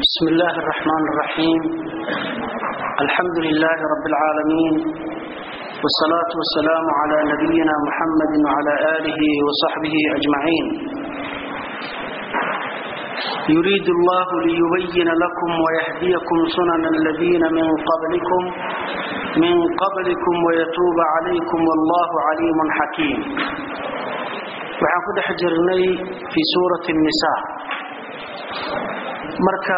بسم الله الرحمن الرحيم الحمد لله رب العالمين والصلاة والسلام على نبينا محمد وعلى آله وصحبه أجمعين يريد الله ليبين لكم ويهديكم سنن الذين من قبلكم ويتوب عليكم والله عليم حكيم وحنقد حجرني في سورة النساء marka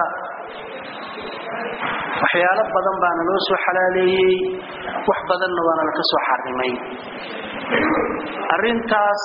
waxyaalo badan baan loo soo xalaaleeyay wax badanna waan la ka soo xarimay arintaas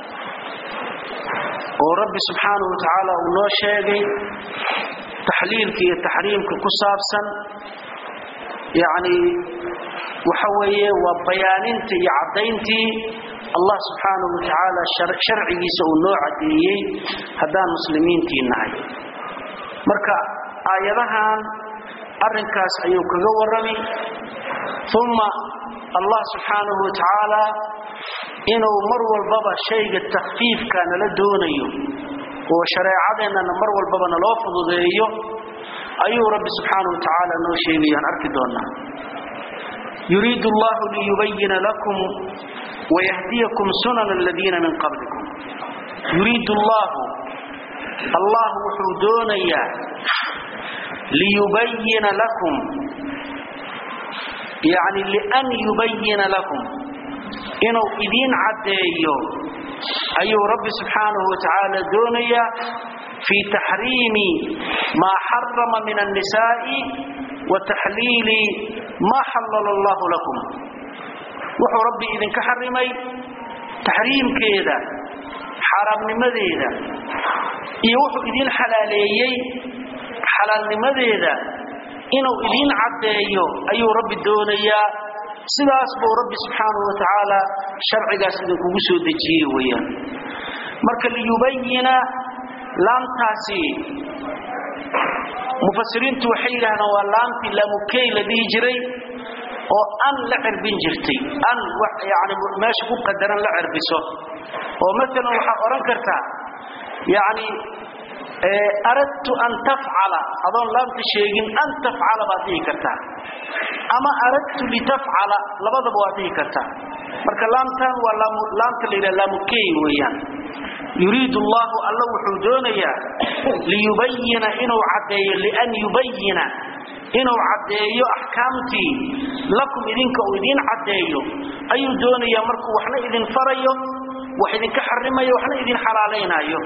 oo rabbi subhanahu wa ta'ala uu noo sheegay tahliilka iyo tahriimka ku saabsan yaani waxa weeye waa bayaaninta iyo cadayntii Allah subhanahu wa ta'ala sharcigiisa uu noo cadeeyay hadaan muslimiintii nahay marka aayadahan arinkaas ayuu kaga warramay thumma Allah subhanahu wa ta'ala inuu mar walbaba shayga takhfiifka nala doonayo oo shariicadeena mar walbaba naloo fududeeyo ayuu rabbi subhanahu wa ta'ala noo sheegayaan arki doona yuriidu Allah liyubayyana lakum wa yahdiyakum sunana alladheena min qablikum yuriidu Allah wuxuu doonayaa liyubayyana lakum yani lian yubayyana lakum inuu idin cadeeyo ayuu rabbi subhanahu wa ta'ala doonayaa fi tahrimi ma harrama min an-nisa'i wa tahlili ma halala Allah lakum wuxuu rabbi idin ka xarimay tahriimkeeda xaraamnimadeeda iyo wuxuu idin xalaaleeyay xalaalnimadeeda inuu idin cadeeyo ayuu rabbi doonayaa sidaas buu rabbi subhanahu wa ta'ala sharcigaas idinku soo dejiyay weeyaan marka liyubayyana laamtaasi mufassiriintu waxay yiraahdaan waa laamti lamukay la dhigi jiray oo an la cirbin jirtay an wax yaani meesha ku qadaran la cirbiso oo mesela waxa oran kartaa يعني أردت أن تفعل أظن لم تشيئين أن تفعل باتيه كرتا أما أردت لتفعل لبدا باتيه كرتا مركا لامتان ولامت لإلى لامكي ويان يريد الله وحدونيا ليبين إنه عدي لأن يبين إنه عدي أحكامتي لكم إذنك وإذن عدي أي دونيا مركو وحنا إذن فريو وحنا كحرميو وحنا إذن حلالينايو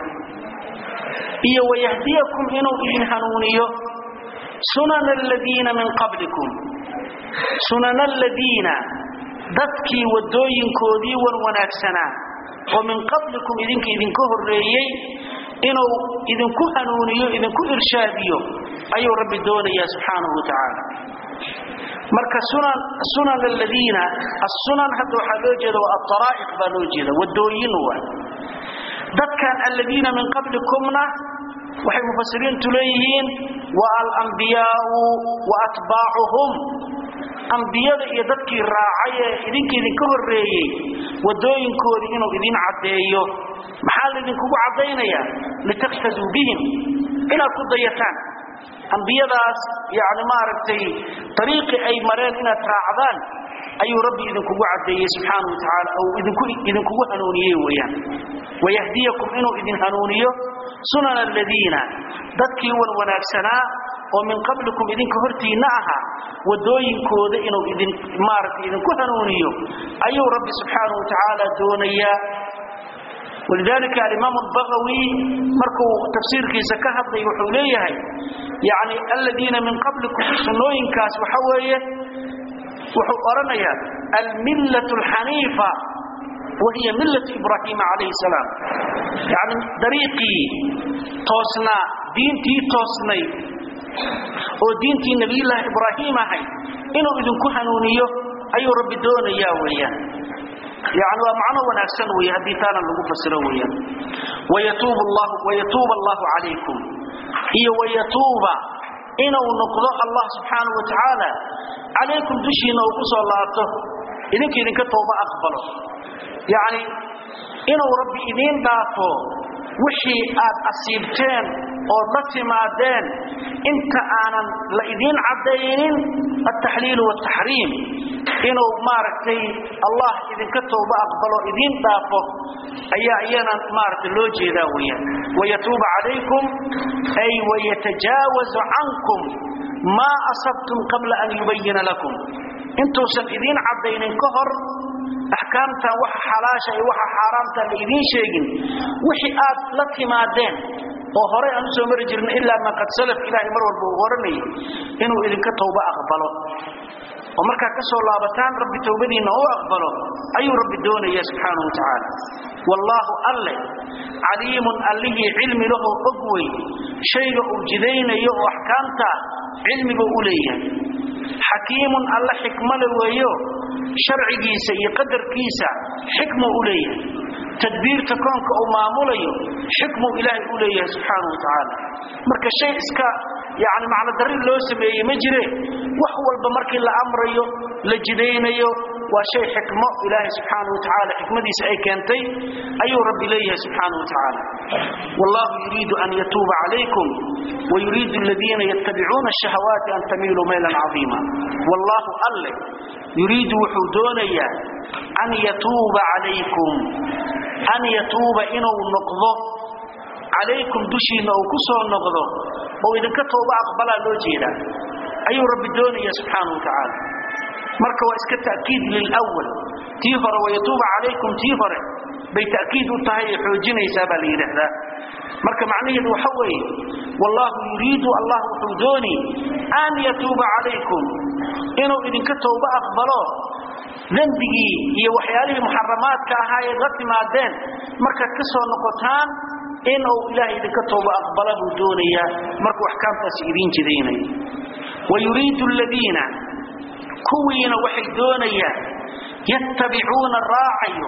iyo wayahdiyakum inuu idin hanuuniyo sunan alladina min qablikum sunan alladina dadki wadooyinkoodii wanaagsana oo min qablikum idinka horeeyay inuu idinku hanuuniyo idinku irshaadiyo ayuu rabbi doonayaa subhanahu wa ta'ala marka sunan alladina as-sunan hada waxa loo jeedo waa at-tara'iq baa loo jeedo wadooyin waa dadkan alladina min qablikumna waxay mufassiriintu leeyihiin wa al-anbiyaa'u wa atba'uhum anbiyada iyo dadkii raacay idinka horeeyay wadooyinkoodii inuu idin cadeeyo maxaa idinku cadeynaya litaqtadu bihim ila ku dayataan anbiyadaas yaani ma aragtay tariiqi ay mareen inaad raacdaan ayuu rabbi idinku cadeeyay subhanahu wa ta'ala oo idinku hanuuniyay weeyaan ويهديكم إنه إذن هنونيو سنن الذين ذاتكي والوناكسنا ومن قبلكم إذن كهرتي نعها ودوين كود إنه إذن مارك إذن كهنونيو أيو رب سبحانه وتعالى دونيا ولذلك الإمام البغوي مركو تفسير كيسا كهب وحوليه يعني الذين من قبلكم سنوين كاس وحوية وحورنيا الملة الحنيفة وهي ملة إبراهيم عليه السلام يعني طريقي توسنا دينتي توسني ودينتي نبي الله إبراهيم هاي إنه إذن كهنونيه أي رب دون يا ويا يعني ومعنى ونأسن ويا هديثانا لغو فسرويا ويتوب الله عليكم ويتوب إنه نقضى الله سبحانه وتعالى عليكم دشينا وقصوا الله إذنك توبة أقبله يعني إنه ربي إذين دافو وحي أصيبتين oo dadtimaadeen inta aanan la idin cadeynin at-tahliil wa at-tahriim inuu maartay Allah idinka tooba aqbalo idin dhaafo ayaa iyana maartay loo jeedaa weeyaan wayatuuba calaykum ay wayatajawazu ankum ma asabtum qabla an yubayyana lakum intuusan idin cadeynin ka hor ahkaamta waxa xalaasha iyo waxa xaraamta la idin sheegin wixii aad la timaadeen oo hore aan soo mari jirnay ilaa ma qad salaf ilaahi mar walba uu horanay inuu idinka tooba aqbalo oo marka ka soo laabataan rabbi toobadiina oo aqbalo ayuu rabbi doonaya subhanahu wa ta'ala wallahu alla aliimun allihi ilmi lahu ogway shayga uu jidaynayo oo ahkaamta ilmiga u leeyahay hakiimun alla xikmada weeyo sharcigiisa iyo qadarkiisa xikmo u leeyahay tadbiirta koonka oo maamulayo xikmo ilaahi u leeyahay subhanahu wa ta'ala marka shay iska yaani macna darin loo sameeyay ma jire wax walba markii la amrayo la jidaynayo waa shay xikmo ilaahi subhanahu wa ta'ala xikmadiisa ay keentay ayuu rabbi leeyahay subhanahu wa ta'ala wallahu yuriidu an yatuuba alaykum wa yuriidu alladheena yattabi'una ash-shahawati an tamilu maylan 'azima wallahu alla yuriidu wuxuudunaya an yatuuba alaykum an yatuuba inuu noqdo alaykum dushina oo ku soo noqdo oo idinka tooba aqbala loo jeeda ayuu rabbi doonaya subhanahu wa ta'ala marka waa iska taakiid lil awwal tii hore way tuuba alaykum tii hore bay taakiid u tahay xoojinaysa baa la yiraahdaa marka macnaheedu waxa weeye wallahu yuriidu allah wuxuu dooni an yatuuba alaykum inuu idinka tooba aqbalo dambigi iyo waxyaalihi muharramaadka ahaa ee dadtimaadeen marka ka soo noqotaan inuu ilaahay idinka tooba aqbalo buu doonaya marka ahkaamtaas idin jideynay ويريد الذين كوينا waxay doonayaan yattabi'una raa'iyo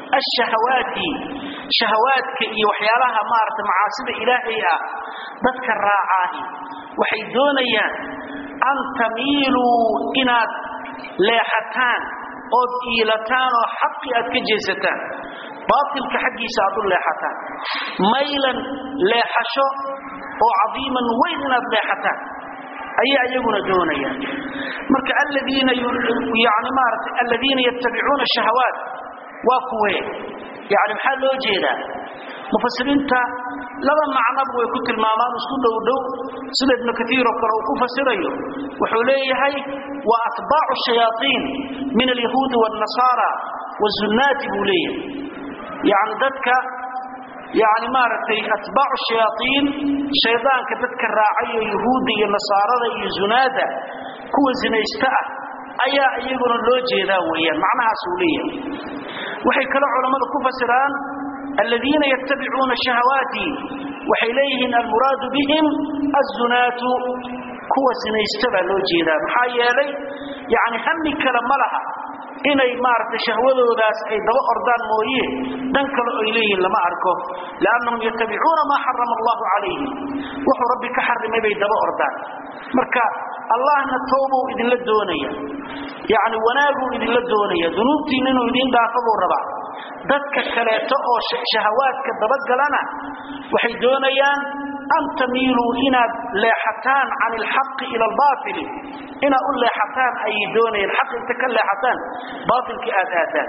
shahawaadka iyo waxyaalaha maarta macaasida ilaahay ah dadka raacay waxay doonayaan an tamiilu inaad leexataan oo iilataan oo xaqi aad ka jeesataan baatilka xaqiisa aad u leexataan maylan leexasho oo cadiiman weyn inaad leexataan ayaguna doonayaan marka alladina yaani maarta alladina yattabi'una ash-shahawat wa kuwa yaani waxa loo jeedaa mufassirinta laba macno way ku tilmaamaan isku dhow sida ibn kathir oo kale ku fasirayo wuxuu leeyahay wa atba'u shayatin min al-yahud wan-nasara waz-zunnat buliya yaani dadka يعني مارتي أتباع الشياطين شيطان كدتك الراعي يهودي النصارى يزنادا كو زنيستا أيا أيقون اللوجي ذا ويا معناها سولية وحي كلا علماء كفسران الذين يتبعون الشهوات وحيليهن المراد بهم الزنات كو زنيستا اللوجي ذا محايا لي يعني همي كلام لها inay maarta shahwadoodaas ay daba ordaan mooyee dan kale oo ilayeen lama arko laanahum yattabi'una ma harrama Allah alayhi wa rabbi ka harrimay bay daba ordaan marka allahna toobo idin la doonaya yaani wanaagu idin la doonaya dunuubtiin inuu idin dhaafo raba dadka kale oo shahawaadka daba galana waxay doonayaan an tamilu ina leexataan an al-haqq ila al-batil ina leexataan ay doonayaan xaq inta ka leexataan baatilki aadaadan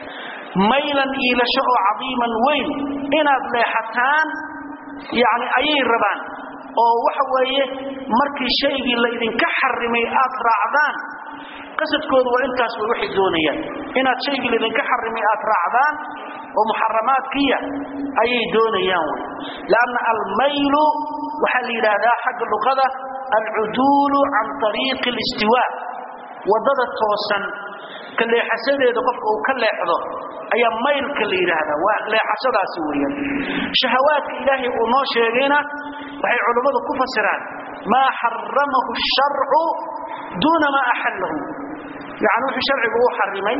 maylan ila shuu cadiiman weyn ina leexataan yaani ay rabaan oo waxa weeye markii shaygii la idin ka xarimay aad raacdaan qasadkoodu waa intaas waxay doonayaan inaad shaygii la idin ka xarimay aad raacdaan ومحرماتكية أي دون يوم لأن الميل وحل إلى ذا حق اللغة العدول عن طريق الاستواء وضد التوسن كاللي حسد يدقف أو كاللي يحضر أي ميل كاللي إلى هذا ولا حسد سويا شهوات إلهي ونوشينا وهي علماء كفسران ما حرمه الشرع دون ما أحله يعني وحي شرعي هو حرمي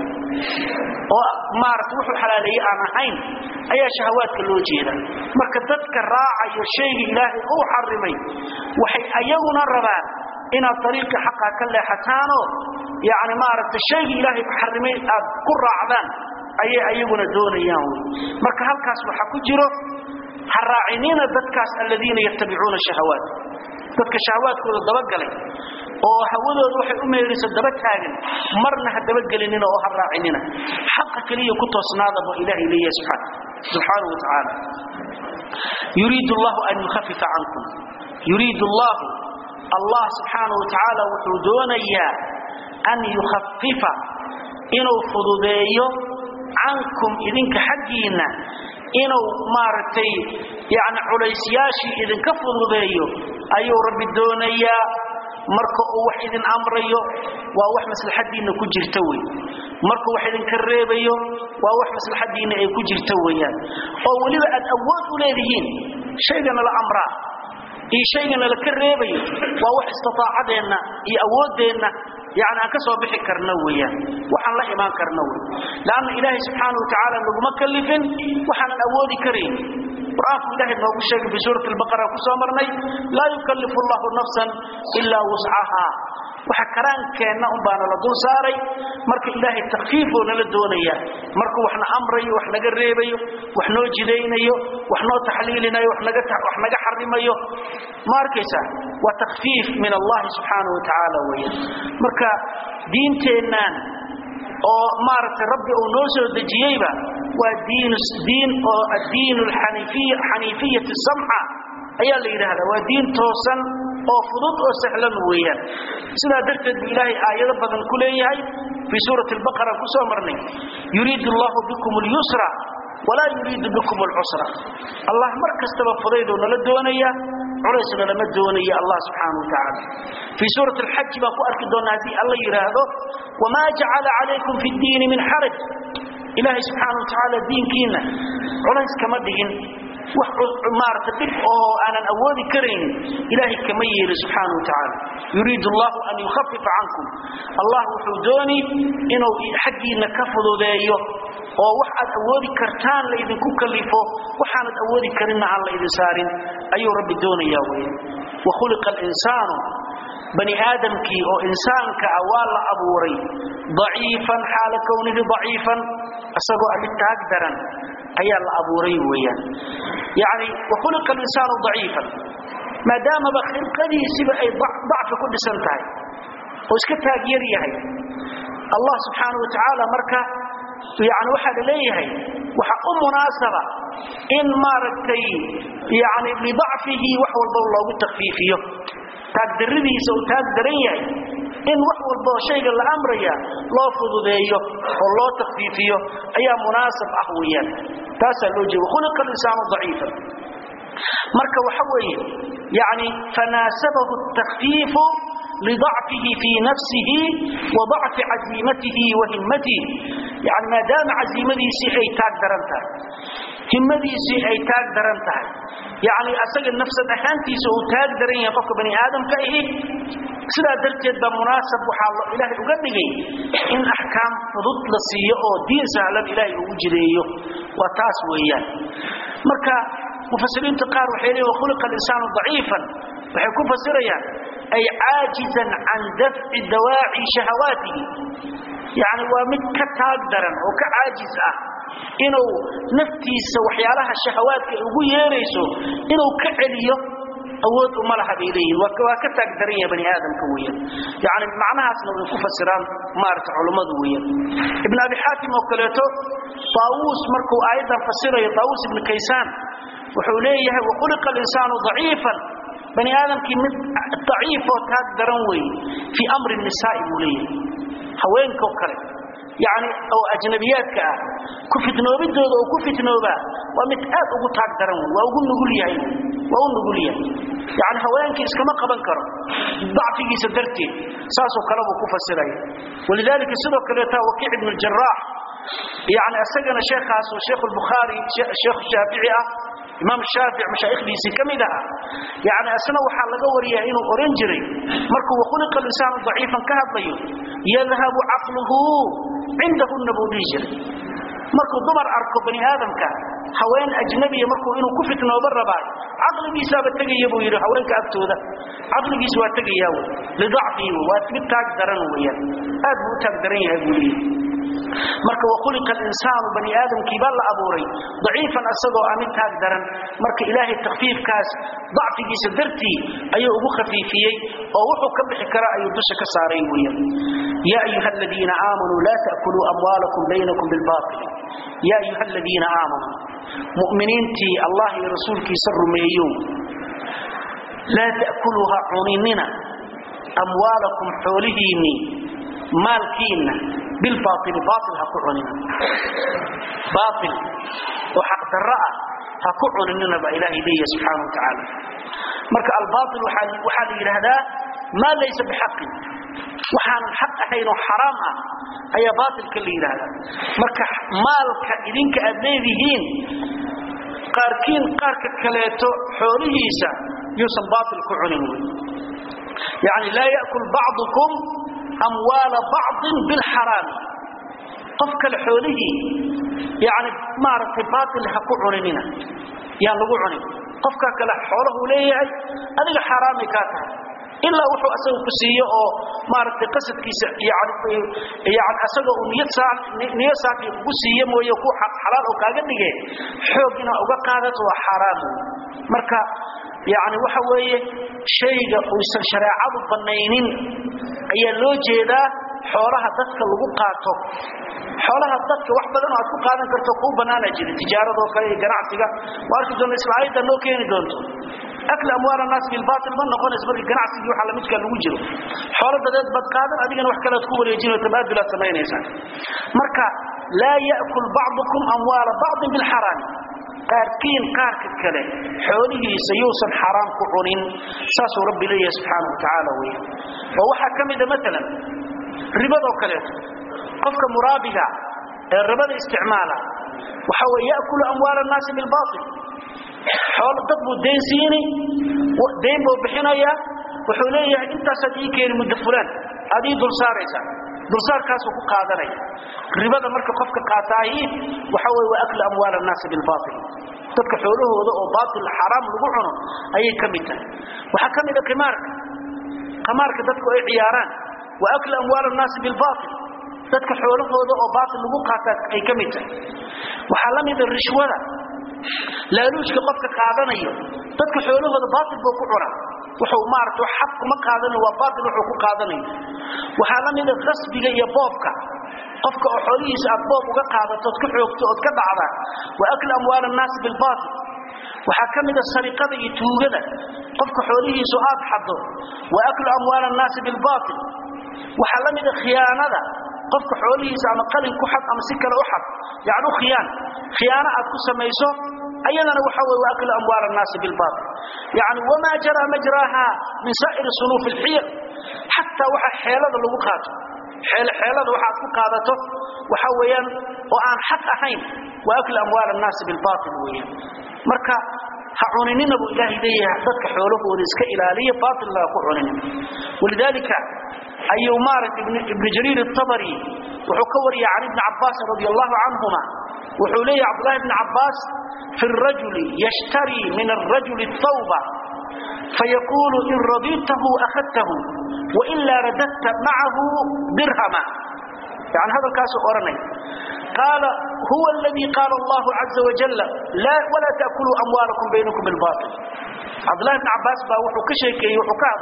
وما رتوح حلالي أنا حين أي شهوات كالوجيدة مركزتك الراعي الشيء إلهي هو حرمي وحي أيهنا الربان إن الطريق حقا كاللي حتانو يعني ما رت الشيء إلهي حرمي كل رعبان أيهنا دون إياه مركز هالكاس وحكو جيرو haraacinina dadkaas alladina yattabi'una shahawaat dadka shahawaadkooda daba galay oo hawadooda waxay u meerayso daba taagan marna hadaba galinina oo haraacinina xaq kaliya ku toosnaada ba ilaahay leeyahay subhanahu wa ta'ala yuriidu Allah an yukhaffifa ankum yuriidu Allah subhanahu wa ta'ala wuxuu doonayaa an yukhaffifa inuu fududeeyo ankum idinka xaqiina inuu maartay yaani culaysiyaashii idinka fududeeyo ayuu rabbi doonayaa marka uu wax idin amrayo waa wax maslaxadiina ku jirta way marka wax idin ka reebayo waa wax maslaxadiina ay ku jirta weeyaan oo waliba aad awood u leedihiin shaygan la amraa iyo shaygan la ka reebayo waa wax istitaacadeena iyo awoodeena يعني أكسر بحي كرنوية وحن لا إيمان كرنوي لأن إلهي سبحانه وتعالى نقول مكلف وحن الأول كريم قرآن الله إنه بالشيء في سورة البقرة كسامرني لا يكلف الله نفسا إلا وسعها وحكران كأنه بانا لدول ساري مرك إلهي التخفيف ونلدونية مرك وحنا أمري وحنا قريبي وحنا جديني وحنا تحليلنا وحنا حرمي ماركيسا وتخفيف من الله سبحانه وتعالى ويا مرك دين تنان أو مارك ربي أو نوزه دجيبة ودين أو الدين حنيفية السمحة أيها اللي هذا ودين توسن أو فضوط أو سهلا ويا سنة درت بالله آيات بدن كلية في سورة البقرة كسامرني يريد الله بكم اليسر ولا يريد بكم العسر الله مركز تبفضيدنا للدونية عرسنا لما الدونية الله سبحانه وتعالى في سورة الحج بقوا أركدون هذه الله يراده وما جعل عليكم في الدين من حرج إلهي سبحانه وتعالى الدين كينا عرس كما دين ومارت أنا أول كريم إلهي كمير سبحانه وتعالى يريد الله أن يخفف عنكم الله حدوني إنه حقي نكفضوا ذايه وواحد أول كرتان لإذن كلفه وحانت أول كريم على إذن سارين أي رب دوني يا وين وخلق الإنسان بني آدم كي أو إنسان كأوال أبوري ضعيفا حال كونه ضعيفا أسألوا أن تقدرا أي الأبوري ويا يعني وخلق الإنسان ضعيفا ما دام بخير قدي سبع أي ضعف كل سنتين واسكتها جيريها الله سبحانه وتعالى مركه يعني واحد ليه وحق مناسبة إن مارتي يعني لضعفه وحول الله وتخفيفه تقدرني سو تقدريه إن وحول الله شيء الأمر يا لا فضيه والله تخفيفه أي مناسب أحويا تاسع لوجه وخلق الإنسان ضعيفا مركه وحوي يعني فناسبه التخفيف لضعفه في نفسه وضعف عزيمته وهمته يعني ما دام عزيمته سيئي تقدرنتها همته سيئي تقدرنتها يعني أسأل النفس أحانتي سيئي تقدرين يقف بني آدم كأيه سلا درجة بمناسب وحال إلهي أقدقه إن أحكام ضد لسيئه دين سهلا إلهي وجديه وتاسويا مركا مفسرين تقار وحيري وخلق الإنسان ضعيفا وحيكون فسريا أي عاجزا عن دفع دواعي شهواته يعني ومتكتاقدرا وكعاجزة إنه نفتيس وحيالها الشهوات كأبوي يريسو إنه كعليه أود أمالها بإليه وكتاقدرين يا بني آدم كويا يعني معناها أصلا الكوفة السران مارت علماء دويا ابن أبي حاتم وكاليته طاووس مركو أيضا فسره طاووس ابن كيسان وحوليه وخلق الإنسان ضعيفا بني آدم كي ضعيف وتقدرون في أمر النساء موليه هوين كوكرة يعني أو أجنبيات كفت نوبة أو كفت نوبة ومتآت أو تقدرون وأقول نقوليه يعني هوين كيس كما قبل كرم ضعف كيس درتي ساسو كلام وكفة سرية ولذلك سبب كليتا وكيع بن الجراح يعني أسجن شيخ شيخ البخاري شيخ الشافعي إمام الشافعي مشايخ ديسي كمدها يعني أسنى وحال لقوريا إنه أورنجري مركو وخلق الإنسان ضعيفا كهضيه يذهب عقله عنده النبوذيجر مركو ضمر أركو بني آدم حوين أجنبي مركو إنه كفتنا وبرباي عقل بيساب التقيبه يرى حوين كأبتو ذا عقل بيسوا التقيبه لضعفه وأثبت تقدرن ويا أدبو تقدرين يقولي marka وخلق الإنسان بني آدم كبال أبوري ضعيفا أسدو أمن تقدرا marka ilaahay takhfiifkaas dacfigiisa dartii ayuu ugu khafiifiyay oo wuxuu ka bixi kara ayuu dusha ka saaray weeyaan ya ayyuhalladheena aamanu la ta'kulu amwalakum baynakum bil baatil ya ayyuhalladheena aamanu mu'miniinti allah iyo rasuulkiisa rumeeyo la ta'kuluha uninina amwalakum hawlihini maalkiina bil baatil baatil ha ku cunina baatil wa haq darra haku cunina ba ilaahi leeyahay subhanahu wa ta'ala marka al baatil waxa la yiraahdaa ma laysa bihaqqi waxaan xaq ahayn oo xaraam ah ayaa baatil ka yiraahdaa marka maalka idinka aad leedihiin qaarka kaleeto xoolihiisa yuusan baatil ku cunin yani la yaakul ba'dukum amwala ba'd bil haram قفك الحوله يعني ما عرفت باطل حكو عنينا يعني لغو عني قفك كلا حوله ليه هذا حرام كاته إلا وحو أسوه كسيه أو ما عرفت قصد كيس يعني أسوه نيسا في كسيه مو يكو حلال أو كاقنه حوقنا أو قادت وحرام مركا يعني وحوية شيء ويسر شريعة الضنينين أي لو جيدا حولها dadka lagu qaato xoolaha dadka wax badan oo aad ku qaadan karto ku banaana jira tijaarada oo kale ganacsiga warka doon islaayda loo keeni doonto akl amwal an-nas bil batil man noqon isbad ganacsiga waxa la midka lagu jiro xoolo dad bad qaadan adigana wax kale aad ku wareejino tabaadul sameynaysan marka la yaakul ba'dukum amwal ba'd bil haram qaarka kale xoolihiisa yuusan haram ku cunin saasu rabbi leeyahay subhanahu wa ta'ala oo waxa kamida midalan ribada oo kale qofka muraabiga ee ribada isticmaala waxa uu yaakul amwaal an-nas bil baatil xoolo dad buu deynsiini deyn buu bixinaya wuxuu leeyahay inta sadiiqeen muddo fulan adii dul saaraysa dulsaarkaas ku qaadanaya ribada marka qofka qaatay waxa uu yaakul amwaal an-nas bil baatil dadka xoolahooda oo baatil haram lagu cuno ayay kamid tahay waxa kamid ah qamaarka dadku ay ciyaaraan وأكل أموال الناس بالباطل ذاتك حوله هو باطل لغو قاتك أي كميته وحلمي بالرشوة لا يلوشك قفك قادنية ذاتك حوله هو باطل بوكعنا وحو مارت وحق مقادني وباطل وحقوق قادنية وحلمي بالغصب يبوبك قفك أحوليه سأبوب وقادة تتكبع وأكل أموال الناس بالباطل وحكمد السرقة يتوجد قفك حوليه سؤال حده وأكل أموال الناس بالباطل وحلمد خيانة قفك حوليه سأما قلن كحد أما سكر أحد يعني خيانة أتكسى ميسو أيضا وحوي وأكل أموال الناس بالباطل يعني وما جرى مجراها من سائر صنوف الحيل حتى وحا حيلة اللغوقات حيلة وحا قادته وحويا وآن حتى حين وأكل أموال الناس بالباطل ويا مركا حعونين أبو إلهي ديه ذاتك حوله ورزك إلالية باطل لا يقعونين ولذلك أي مارك ابن جرير الطبري وحكور يعني ابن عباس رضي الله عنهما وحولي عبد الله بن عباس في الرجل يشتري من الرجل الثوبة فيقول إن رضيته أخذته وإلا رددت معه درهما يعني هذا الكاس أورني قال هو الذي قال الله عز وجل لا ولا تأكلوا أموالكم بينكم بالباطل عبد الله بن عباس باوحو كشيكي وحكام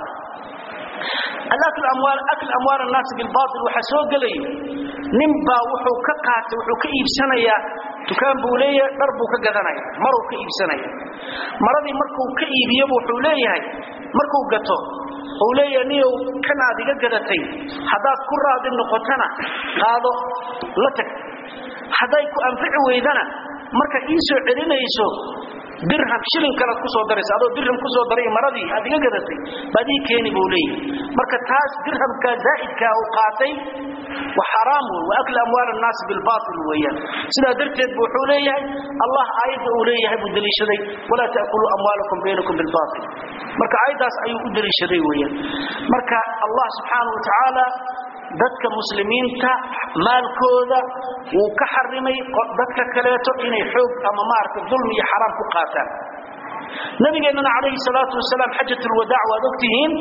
أكل أموال الناس بالباطل وحسوق لي نمبا وحو كقات وحو كئيب سنية تكان بولية دربو كقذنية مرو كئيب سنية مرضي مركو كئيب يبو حوليه مركو قطو حوليه نيو كنا دي قدتي حداد كرة دي نقطنا قادو لتك حدايكو أنفع ويدنا مركا إيسو علينا إيسو درهم شلن kala ku soo dareysay adoo dirham ku soo daray maradii adiga gadatay badii keeni boolay marka taas dirhamka zaaidka oo qaatay wa haram wa akl amwal an-nas bil batil weeyaan sida darteed buu xuleeyahay Allah aayada uu leeyahay budalishaday wala taakulu amwalakum baynakum bil batil marka aayadaas ayuu u dalishaday weeyaan marka Allah subhanahu wa ta'ala dadka muslimiinta maalkooda uu ka xarimay dadka kaleeto inay xoog ama maarka dulmi iyo xaraam ku qaataan nabigeena alayhi salatu wasalaam hajjatul wadaa wa dogtihiin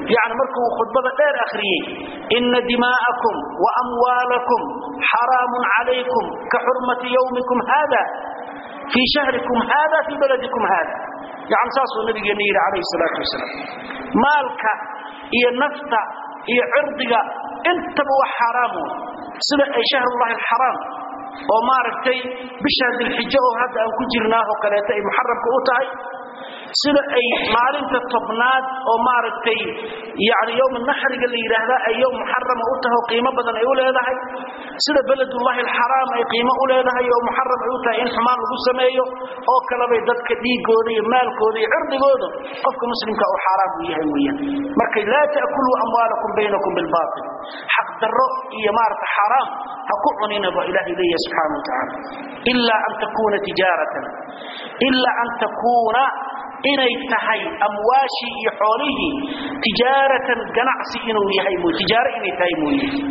يعني مركو خطبة دير أخرية إن دماءكم وأموالكم حرام عليكم كحرمة يومكم هذا في شهركم هذا في بلدكم هذا يعني ساسو النبي جنير عليه الصلاة والسلام مالك إيا النفط إيا عرضك انت بو حرام سنة شهر الله الحرام وماركتي بشهد الحجة وهذا أن كجرناه قلاتي محرم كأوتاي سنة أي مالنت الطبنات وماركتي يعني يوم النحر اللي يرهدا أي يوم محرم أوته قيمة بدن أولى هذا سنة بلد الله الحرام أي قيمة أولى هذا يوم محرم أوته إن حمال لقسميه أو كلا بيدك دي قودي مال قودي عرض قوده قفك مسلم كأو حرام ويهويا مركي لا تأكلوا أموالكم بينكم بالباطل حق الرؤي مارت حرام هقعني نبو إله إليه سبحانه وتعالى إلا أن تكون تجارة إلا أن تكون إني تحي أمواشي يحوله تجارة جنعسي إنو يهيمو تجارة إني تهيمو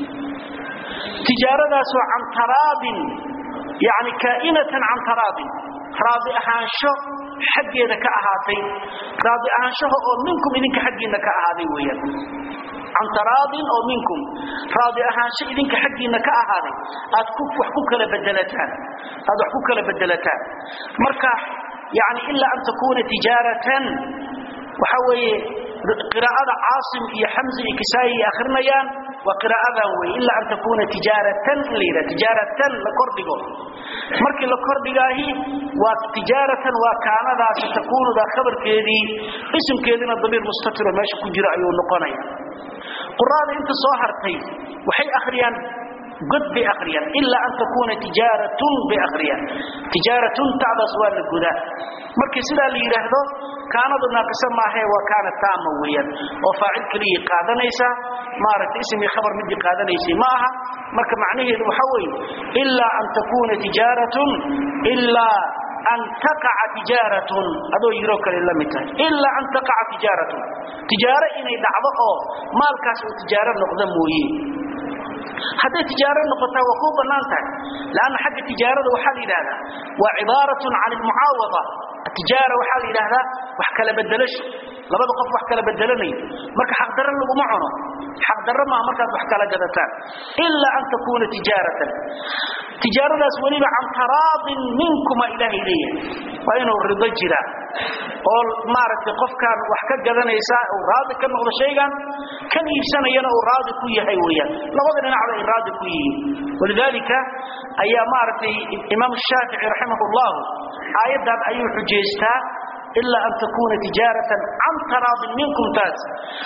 تجارة سو عن تراض يعني كائنة عن تراض راضي أهانشو حقي ذكا أهاتي راضي أهانشو منكم إذنك حقي ذكا أهاتي ويا عن تراض أو منكم راضي أهانشو إذنك حقي ذكا أهاتي أتكف وحكوك لبدلتان هذا حكوك لبدلتان مركا يعني إلا أن تكون تجارة وحوي قراءة عاصم يا حمزة كسائي آخرنا يان وقراءة إلا أن تكون تجارة ليلة تجارة لكردقه مركي لكردقه هي وتجارة وكان ذا ستكون ذا خبر كذي اسم كذي الضمير مستتر وماشي كجرا عيون نقنيا قرآن انت صاحرتي وحي آخريان قد بأخريان إلا أن تكون تجارة بأخريان تجارة تعضى سؤال القداء مركي سلا اللي يرهده كانت ناقصة ما هي وكانت تامة ويا وفاعل كلي قادة نيسا مارت اسمي خبر مدي قادة نيسي معها مركي معنيه المحوي إلا أن تكون تجارة إلا أن تقع تجارة هذا يروك لله مثال إلا أن تقع تجارة إني دعوة مالكاس تجارة نقدم مويه هذا تجارة نقطة وقوبة نانتا لأن حق التجارة وحال إلى هذا وعبارة عن المعاوضة التجارة وحال إلى هذا وحكى لبدلش لبدا قف وحكى لبدلني مركا حق در له معنا حق در ما مركا وحكى لجدتان إلا أن تكون تجارة أسولي عن تراض منكم إله إليه وإنه الرضا الجلا قول مارت قف كان وحكى جدنا يساء وراضي كان نقضى شيئا كان يبسنا ينا وراضي كوي هيويا لوضنا على إراضي كوي ولذلك أيام مارت إمام الشافعي رحمه الله آيات أي حجيستها إلا أن تكون تجارة عن تراض منكم تاس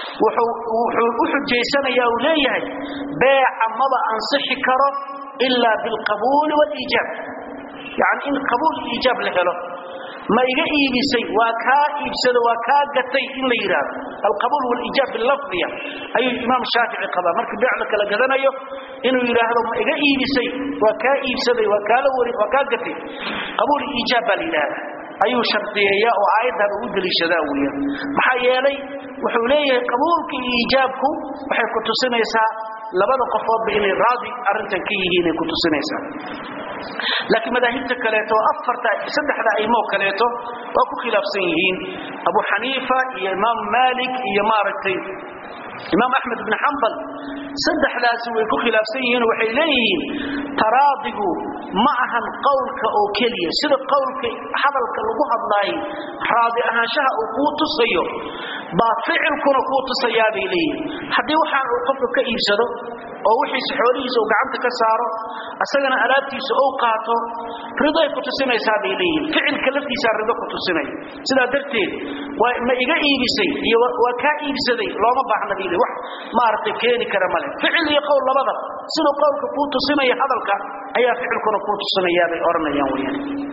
وحجيسنا يا أوليه بيع مضى أنصح كره إلا بالقبول والإيجاب يعني إن قبول الإيجاب له ما يجي بسي وكائب سد وكاجتي إلا يراد القبول والإيجاب باللفظية أي الإمام الشافعي قضى مركب بيعلك لجذنا إنه يراد ما يجي بسي وكائب سد وكاجتي قبول الإيجاب لله أي شرطية وعايدها بوجه الشداوية محيالي وحوليه قبولك إيجابكم وحيكون تسنيسا لبدا قفوض بإن الراضي أرنتن كيهين كنت سنيسا لكن مذاهب كليته أفرت سدح ذا أيمو كليته وأكو خلاف سنيهين أبو حنيفة يا إمام مالك يا ماركتين إمام أحمد بن حنبل سدح لا سوى كو خلاف سنيهين وحيليهين تراضقوا معها قولك أو كلية سيد قولك حضلك لقوها الله راضي أهانشها أو قوت الصيو بفعل كنا قوت الصيابي ليه حدي وحان أوقفك كإيبسده أو وحي سحوليس أو قعمتك ساره أساقنا ألابتيس أو قاته رضا كتسيني سابي ليه فعل كلفتي سار رضا كتسيني سيدا درتين وما إيقا إيبسي وكا إيبسدي لو ما بحنا دي ليه ما أرتكيني كرمالي فعل يقول لبضا سيدا قولك قوت الصيني حضلك أيها فعل كنا قوت الصيابي أرنا يوميا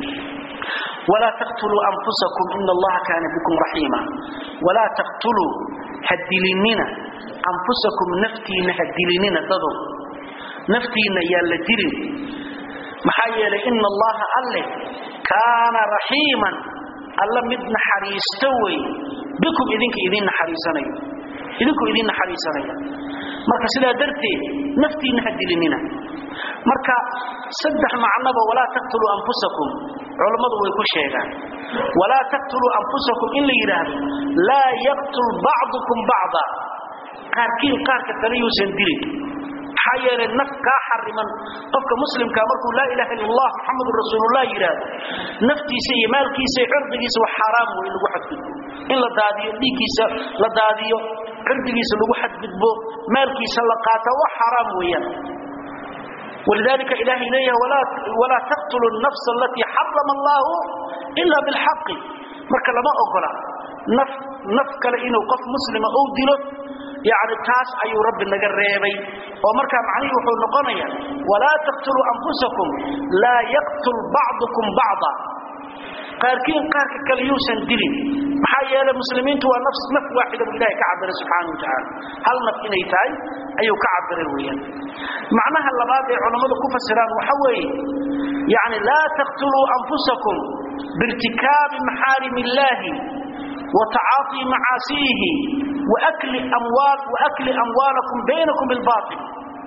ولا تقتلوا أنفسكم إن الله كان بكم رحيما ولا تقتلوا هدلننا أنفسكم نفتينا هدلننا تضو نفتينا يالدرين محايا إن الله أله كان رحيما الله مدن حريستوي بكم إذنك حريساني إذنكم إذن حريساني مركا سلا درتي نفتينا هدلننا marka saddex macnaba wala taqtulu anfusakum culimadu way ku sheegaan wala taqtulu anfusakum illa yiraahdo la yaqtul ba'dukum ba'da qaarkiin qaarka kale yuusan dilin حيال النفس كحرما قفك مسلم كمركو لا إله إلا الله محمد رسول الله يراد نفتي سي مالكي سي عرضي سي وحرام وإن واحد كتبه إن لا داديو ليكي سي لا داديو عرضي سي واحد كتبه مالكي سي لقاته وحرام وين ولذلك إلهي إليه ولا تقتلوا النفس التي حرم الله إلا بالحق مركا لما أقول نفك لإنه قف مسلم أو دلو يعني تاس أي رب النجربي ومركا معني وحول نقنيا ولا تقتلوا أنفسكم لا يقتل بعضكم بعضا قاركين قارك كليوسن دلين محايا المسلمين تو نفس واحدة بالله كعبر سبحانه وتعالى هل نفسنا يتاي أي كعبر الويان معناها اللباد علماء كوفة السلام وحوي يعني لا تقتلوا أنفسكم بارتكاب محارم الله وتعاطي معاصيه وأكل أموالكم بينكم بالباطل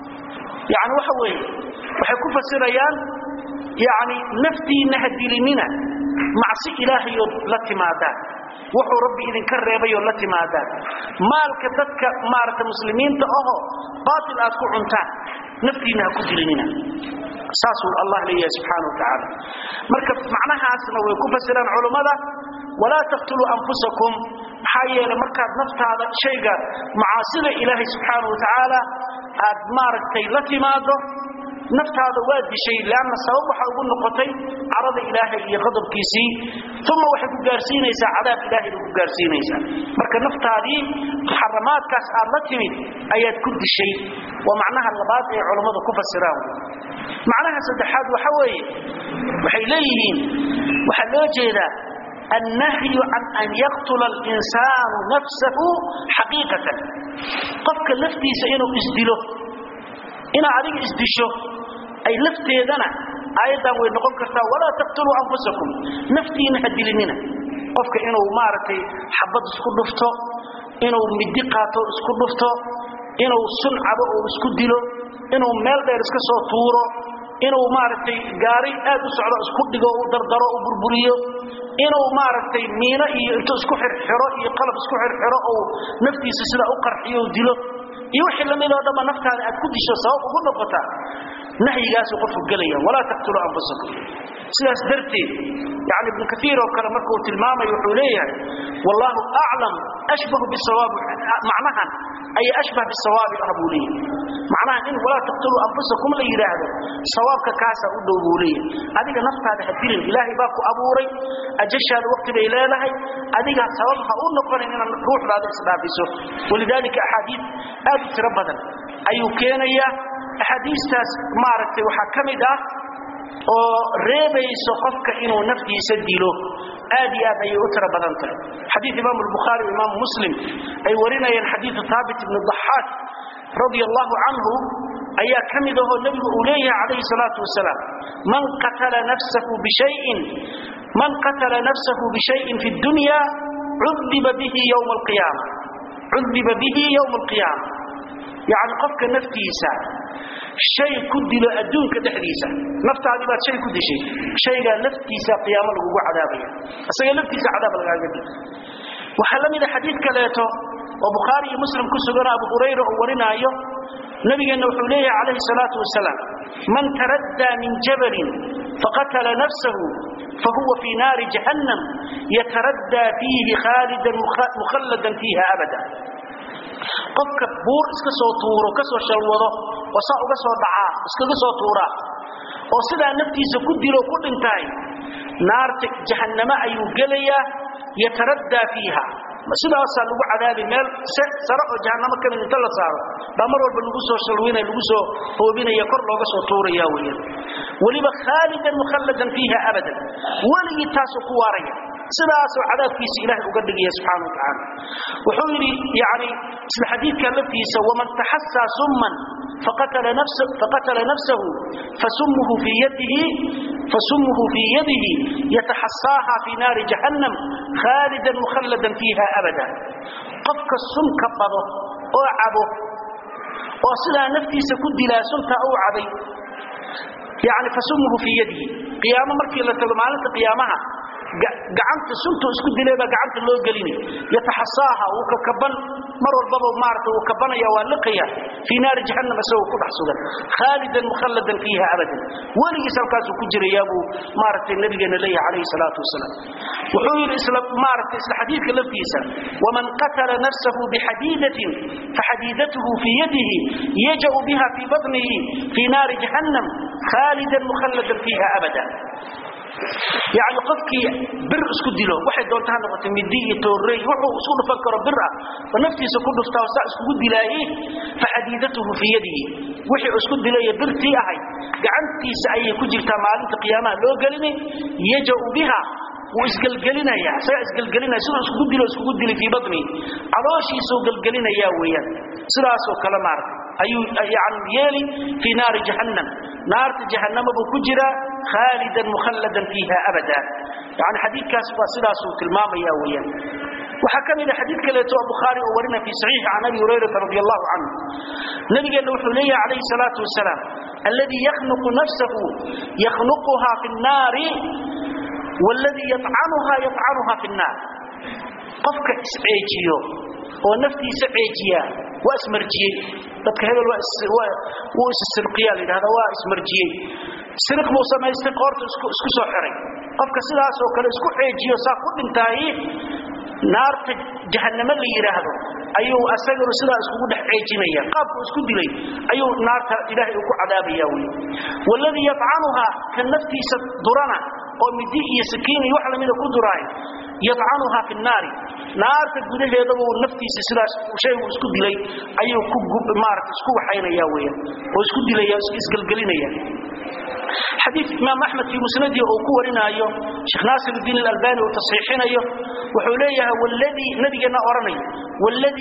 يعني وحوي وحيكون فسريان يعني نفتي نهدي لمنا معصي إلهي التي ماذا وحو ربي إذن كربي التي ماذا مالك تدك مارة مسلمين تأهو باطل أتكو عنتان نفتي نهدي لمنا أساسه الله لي سبحانه وتعالى مركب معناها أسنا ويكون فسران علماء ولا تقتلوا أنفسكم حيا لمركب نفط هذا الشيء معاصي إلهي سبحانه وتعالى أدمارك تيلتي ماذا نفط هذا واد بشيء لأن السبب وحاول نقطين عرض إلهي غضب كيسي ثم وحكو قارسين إيسا عذاب إلهي لكو قارسين إيسا مركب نفط هذه محرمات كاس آلتهم أيات كل شيء ومعناها اللبات علماء كفة السراوي معناها سدحاد وحوي وحيليهين وحلوجه النهي عن أن يقتل الإنسان نفسه حقيقة قفك لفتي سينو إسدله إنا عليك إسدشه أي لفتي ذنا أيضا وينقل كرتا ولا تقتلوا أنفسكم نفتي نهدي لمنا قفك إنو مارتي حبض اسكو دفتو إنو مدقاتو اسكو دفتو إنو سنعبو اسكو دلو إنو ميل دير اسكو سو طورو إنو مارتي قاري آدو سعودو اسكو دقو دردرو وبربريو إنه مارتي مينا إنتو اسكو حرحرو قلب اسكو حرحرو نفتي سلسلة أقرحيو دلو يوحي لما يلو دم نفتها أكد شو سواب وقل نقطة نحي قاسو قفوا قليا ولا تقتلوا أنفسكم سلاس درتي يعني ابن كثير وكان مركو تلمامة يحوليها والله أعلم أشبه بالصواب معناها أي أشبه بالصواب أبولي معناها إن ولا تقتلوا أنفسكم لا يرادوا صوابك كاسة أدوبولي هذه نفتها بحدير الإلهي باكو أبوري أجيش هذا وقت بإلهي هذه صوابها أقول نقول إننا نروح لهذا السبابيسه ولذلك أحاديث آدت ربنا أي كينيا أحاديث تاس مارتي وحكمده وريبيسو قفك إنه نفتي يسديله آدي أي أترى بدنته حديث إمام البخاري وإمام مسلم أي ورنا حديث ثابت بن الضحاك رضي الله عنه أي كمده النبي أوليه عليه الصلاة والسلام من قتل نفسه بشيء في الدنيا عذب به يوم القيامة يعني قفك نفتي يساعد شيء كدل أدونك تحديثا نفط هذه بعد شيء كدل شيء نفتي قيامة لقوة عذابية أصلا نفتي عذاب الغاقبية وحلم إذا حديث كلاته وبخاري مسلم كسبنا أبو هريرة ورنا أيه نبي النبي عليه الصلاة والسلام من تردى من جبل فقتل نفسه فهو في نار جهنم يتردى فيه خالدا مخلدا فيها أبدا قفك بور اسكا سو توورو كسو شلوده وسا uga soo dhaca iskaga soo tuura oo sida naftiisa ku dilo ku dhintay naarta jahannama ayuu galaya yataradda fiha sidaas lagu cadaabi meel sara oo jahannama ka mid inta la saaro damar walba lagu soo shalwinay lagu soo hoobinaya kor looga soo tuuraya weeyaan waliba khalidan mukhalladan fiha abadan wali taasu ku waaraya sidaas oo cadaabkiisa ilaahay uga dhigay subhanahu wa ta'ala wuxuu yiri yaani sida xadiidka laftiisa waman tahassa summan فقتل نفسه فسمه في يده يتحصاها في نار جهنم خالدا مخلدا فيها أبدا قفك السم كبضه أوعبه وصلها نفتي سكد لا سلطة أوعبي يعني فسمه في يده قيامة مركي لتلمانة قيامها gacanta sunta isku dilayba gacanta loo galini yatahasaha oo ka kaban mar walba maarta oo kabanaya waa liqaya fi naar jahannam soo ku dhaxsugan khalidan mukhalladan fiha abadan wali salkaas ku jiraya buu maarta nabigeena leeyahay alayhi salatu wasalaam wuxuu yiri isla maarta isla xadiidka laftiisa waman qatala nafsahu bihadidatin fahadidatuhu fi yadihi yaj'u biha fi batnihi fi naar jahannam khalidan mukhalladan fiha abadan يعني قفكي بر اسكو ديلو waxay doontaa noqotay midi iyo toorey wuxuu isku dhufan karo bir ah naftiisa ku dhuftaa oo isku dilaayay fahadidatuhu fi yadihi wixii isku dilay birtii ahay gacantiisa ayay ku jirtaa maalinta qiyaamaha loo galinay yajau biha وإسقلقلنا إسقلقلنا سنة اسكو دلي في بطني عضاشي سوقلقلنا يا ويان سلاسو كلامار يعني يالي في نار جهنم نار جهنم بكجرة خالدا مخلدا فيها أبدا يعني حديث كاسفة سلاسو كلمام يا ويان وحكم إلى حديث كالتو البخاري أولنا في صحيح عن أبي هريرة رضي الله عنه نبي قال له حلية عليه الصلاة والسلام الذي يخنق نفسه يخنقها في النار والذي يطعنها في النار قفك اسعيجيو ونفتي سعيجيا واسمرجي dadka hebel waa isirqiyaal ilaahda waa ismarjiyay sirq mo sameeyay qoorta isku soo xiray qofka sidaas oo kale isku xeejiyo saa ku dhintay naarta jahannam la yiraahdo ayuu asagoo sidaas ugu dhex xeejinaya qaabku isku dilay ayuu naarta ilaahay ku cadaabaya walladii yaf'anuha kan naftiisa durana oo midi iyo sakiin iyo wax la mid ah ku duraay yaf'anuha fi an-nar naarta gudaheeda uu naftiisa sidaas shay uu isku dilay ayuu ku maarta isku waxaynaya oo isku dilaya isgalgalinaya حديث إمام أحمد في مسنده أو كورنايو شيخ ناصر الدين الألباني وتصحيحنايو وحوليها والذي نبينا أرني والذي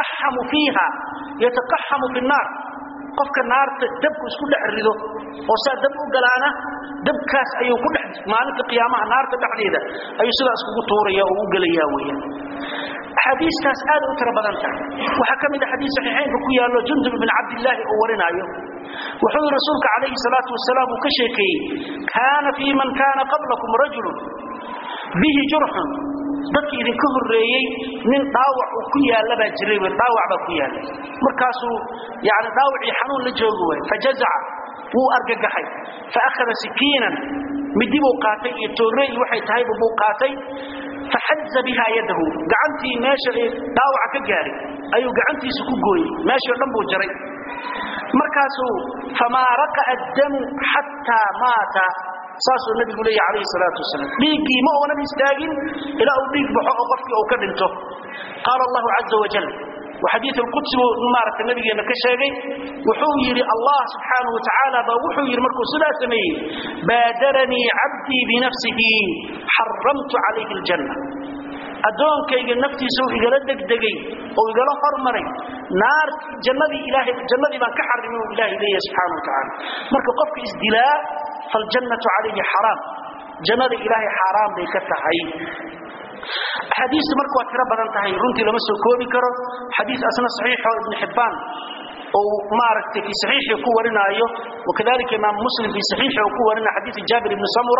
يتقحم في النار قفك النار دبك اسكو دحريدو او سا دبو غلانا دبكاس ايو ku dhex maalinta qiyaamaha naarta dhaxdeeda ayu sidaas ugu tooraya oo u galaya weeyaan xadiiskaas aad u tira badan tahay waxa kamid ah xadiis saxiixayn ku yaalo Jundub ibn Abdullah oo warinaayo wuxuu rasuulka kaleey salaatu wasalaam ka sheekay kaana fi man kaana qablakum rajul bihi jurhun dadkii idin ka horeeyay nin dhaawac uu ku yaalaba jiray dhaawac ba ku yaalay markaasuu yaani dhaawacii xanuun la joogo way fajaza'a wuu argagaxay fa akhara sikiinan midibu qaatay iyo toorey waxay tahay buu qaatay fahazza biha yadahu gacantii meesha dhaawac ka gaaray ayuu gacantiisa ku gooyay meesha dhan buu jaray markaasuu fama raqa ad-dam hatta mata saasoo nabigu leeyahay alayhi salaatu wasalaam dhiigii ma oona istaagin ila uu dhiig baxo oo qofkii uu ka dhinto qala allah azza wa jalla وحديث القدس مارك النبي ما كشاغي وحو يري الله سبحانه وتعالى با وحو يري مركو سدا سمي بادرني عبدي بنفسه حرمت عليه الجنه ادون كيغ نفتي سو igala degdegay oo igala hormaray naar jannadi ilaahi jannadi baan ka xarimay ilaahi leeyahay subhanahu wa ta'ala marka qofka isdilaa fal jannatu alayhi haram jannadi ilaahi haram bay ka tahay حديث مركو ترى بدن تahay runtii lama soo koobi karo حديث asna صحيح ابن حبان او مارك في صحيح ku warinaayo وكذلك امام مسلم في صحيح ku warina حديث جابر بن سمرة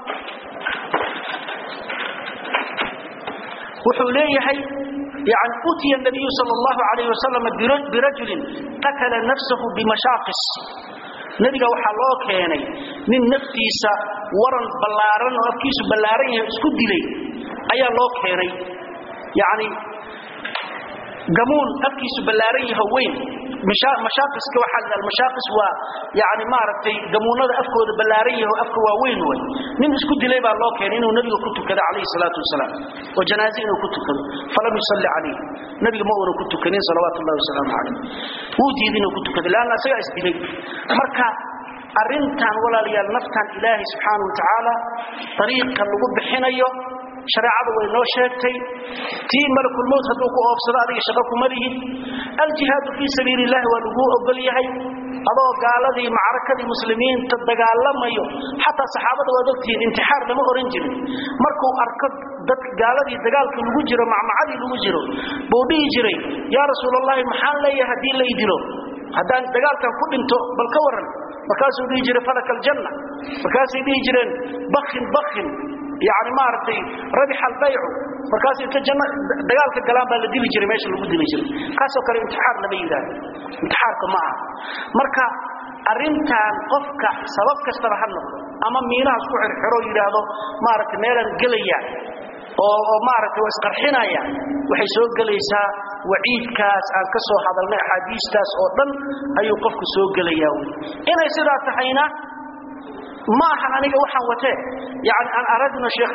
وحوليه يعني أتي النبي صلى الله عليه وسلم برجل قتل نفسه بمشاقص nabiga waxa loo keenay nin naftiisa waran balaaran oo afkiisu balaaran yahay isku dilay ayaa loo keenay yaani gamuun afkiisu balaaran yahay weyn mashaaqiska waxa la mashaqis waa yaani maartay gamuunada afkooda balaaran yahay afka waa weyn way nin isku dilay baa loo keenay inuu nabiga ku tukado kaleey salaatu wasalaam oo janaaze inuu ku tukado falam yusalli alayhi nabiga ma uu ku tukanin salawaatullaahi wasalaamu alayhi uu diiday inuu ku tukado laana asaga isdilay marka arintan walaaliyaal naftan ilaahi subhanahu wa ta'ala tariiqa lagu bixinayo shariicadu way noo sheegtay tii malakul mawt haduu ku oofsado adiga shaqo kuma lihid al jihad fi sabilillah wa lagu ogol yahay adoo gaaladii macrakadii muslimiinta dagaalamayo hatta saxaabada waa dadkii intixaar lama oran jirin markuu arko dad gaaladii dagaalka lagu jiro macmacadii lagu jiro buu dhigi jiray yaa rasuulullaahi maxaan leeyahay hadii la idilo hadaan dagaalkan ku dhinto bal ka waran markaasuu dhigi jiray falakal janna markaasuu dhigi jireen bakhin يعني ما artay ربح البيع markaas inta janna dagaalka galaan baa la dili jiray meesha lagu dili jiray kaas oo kale imtixaan nabi ilaahay imtixaanka ma marka arintan qofka sabab kasta ha noqdo ama miinaha isku xirxiro yiraahdo ma aragtay meelan galaya oo ma aragtay isqarxinaya waxay soo galaysaa waciidkaas aan ka soo hadalnay xadiistaas oo dhan ayuu qofku soo galayaa inay sidaa tahayna ما حنانيك وحن وته يعني أن أردنا شيخ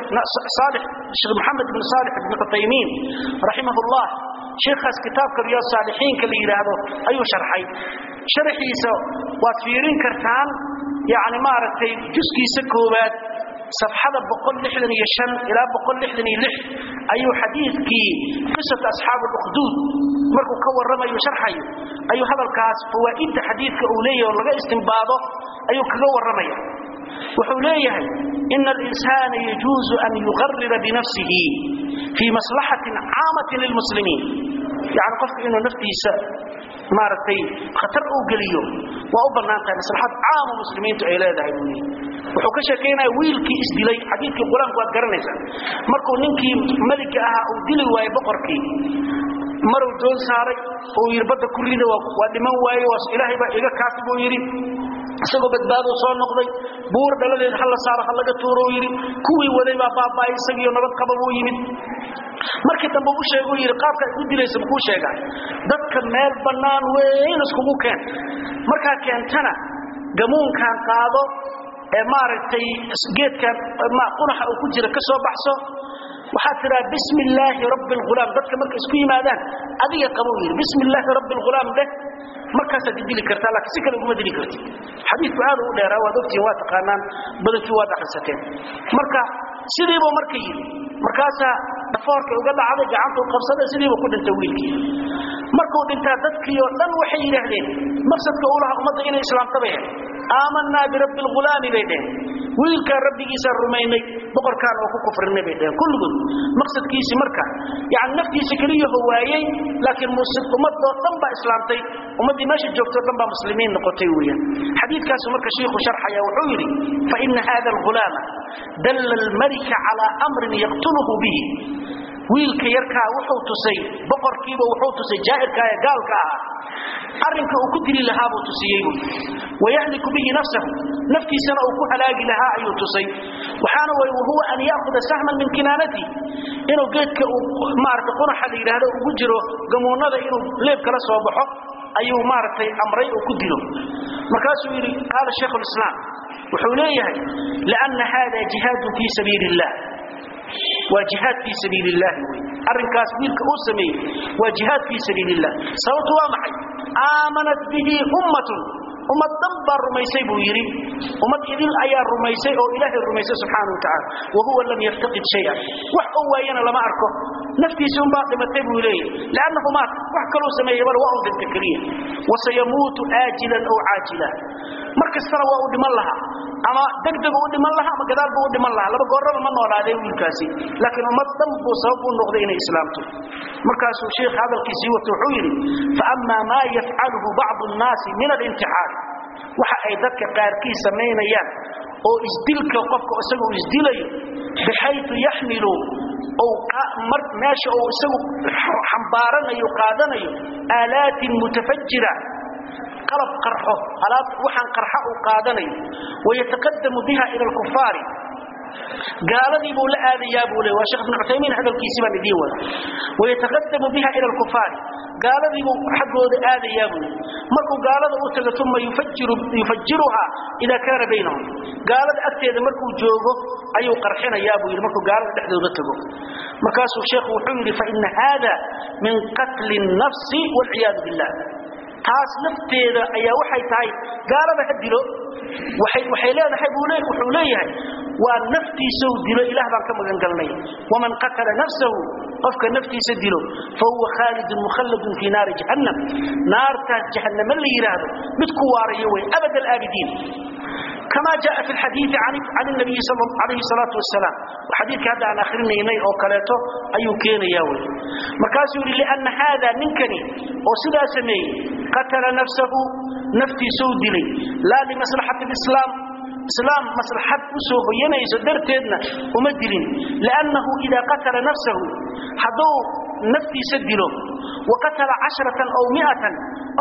محمد بن صالح بن عثيمين رحمه الله شيخ كتاب رياض الصالحين كلي هذا أيو شرحي شرحي سو وتفيرين كرتان يعني ما رتي جزء سكوبات صفحة بقول لحدني يشن إلى بقول لحدني لح أيو حديث كي قصة أصحاب الأخدود مركو كور رمى يشرحي أيو هذا الكاس فوائد حديث كأولية ولا استنباطه أيو كور رمى وحوليه إن الإنسان يجوز أن يغرر بنفسه في مصلحة عامة للمسلمين يعني قفك إنه نفسه مارتين خطر أوقليو وأبرنا أنت مصلحة عامة مسلمين إلى ذهبوني وحكشة كينا ويلكي إسدلي حديثك القرآن قوات قرنسا مركو ننكي ملك أها أو دلي واي بقركي مرو دون ساري ويربط كل ذا ودمان واي وإلهي بقى كاتب ويري isagoo badbaado soo noqday buur dhaladeed hal la saaro hal laga tuuro yiri kuwii waday baa baabay isagiyo nabad qaba uu yimid markii dambe uu sheego yiri qaabka uu dilaysa ku sheegay dadka meel banaan weyn iskugu keen marka keentana gamuunkan qaado ee maartay geedka ma quraxa uu ku jira ka soo baxso waxa tira bismillaahi rabbil ghulam dadka marka isku yimaadaan adiga qabo yiri bismillaahi rabbil ghulam markaas aad dili kartaa laakiin si kale uma dili kartid xadiisku aad u dheeraa waa dadkii waa taqaanaan badalkii waa dhaxsateen marka sidiiba markay markaas dhafoorka uga dhacday gacanta uu qabsaday sidiiba ku dhintay wiilkii markuu dhintaa dadkii oo dhan waxay yiraahdeen maqsadka uu lahaa ummadda inay islaamtabay aamanna bi rabbil ghulam baydeen wiilka rabbigiisa rumaynay boqorkaan oo ku kufrinay baydeen kulligood maqsadkiisi marka yaani naftiisa kaliya waayay laakiin ummadda dhan ba islaamtay ummadii meesha joogto dhan ba muslimiin noqotay weeyaan xadiidkaas marka sheekhu sharxaya wuxuu yiri fa inna hada al-ghulam dalla al-malik ala amrin yaqtuluhu bihi wiilka yarka wuxuu tusay boqorkiiba wuxuu tusay jaahilka ee gaalka ah arinka uu ku dili lahaa buu tusiyay wayahliku bihi nafsuhu naftiisana uu ku halaagi lahaa ayuu tusay waxaana way huwa an yaakhudha sahman min kinanati inuu geedka uu maarta quraxa yiraahdo ugu jiro gamoonada inuu leeb kala soo baxo ayuu maartay amray oo ku dilo markaasuu yiri qaal sheekh al-islam wuxuu leeyahay laana hada jihad fi sabilillah وجهاد في سبيل الله أرنكاس بيلك أسمي وجهاد في سبيل الله سوتوا معي آمنت به أمة دنبر رميسي بويري إذن أيار رميسي أو إله الرميسي سبحانه وتعالى وهو لم يفتقد شيئا وحقوا ويانا لما أركه نفتي سنباق لما تبوا إليه لأنه مات وحكروا سميه والوأود التكرية وسيموت آجلا أو عاجلا مركز سنة وأود ملها أما دقدق وأود ملها أما قدار بأود ملها لما قرر من ولا عليه الكاسي لكن دنبوا سوفوا النقضين إسلامته مركز الشيخ هذا الكيسي وتحويري فأما ما يفعله بعض الناس من الانتحار waxa ay dadka qaarkii sameeyaan oo isdilka qofka isagu isdilayo bixaytu yahmilu oo meesha oo isagu xambaaranayo qaadanayo aalaat mutafajjira qalab qarxo alaab waxaan qarxa u qaadanayo wayataqaddamu biha ila al-kuffar قالدي بو لا اديا بو له وشيخ ابن عثيمين هذا الكيسي بان دي ولا ويتقدم بها الى الكفار قالدي بو حقود اديا بو مركو قالد او تغ ثم يفجرها اذا كان بينهم قالد اكتيد مركو جوغو ايو قرحنا يا بو مركو قالد دخدوده تغو مركاسو شيخ وحوري فان هذا من قتل النفس والعياذ بالله taas nafteeda ayaa waxay tahay gaalada hadilo waxay leedahay buulee wuxuu leeyahay waa naftiisa uu dilo ilaah baan ka magan galnay waman qatala nafsuhu qofka naftiisa dilo fa huwa khalid mukhallad fi nar jahannam naarta jahannam la yiraahdo mid ku waarayo way abad al-abidin كما جاء في الحديث عن النبي صلى الله عليه الصلاة والسلام وحديث هذا عن آخرين إني أو كلاته أيو كين ياوي مركاسي لأن هذا منكني وصدا سمي قتل نفسه نفتي سودلي لا لمصلحة الإسلام إسلام مصلحة أسوه ينيس درتنا ومدلين لأنه إذا قتل نفسه حدو نفسي سدله وقتل 10 أو 100 أو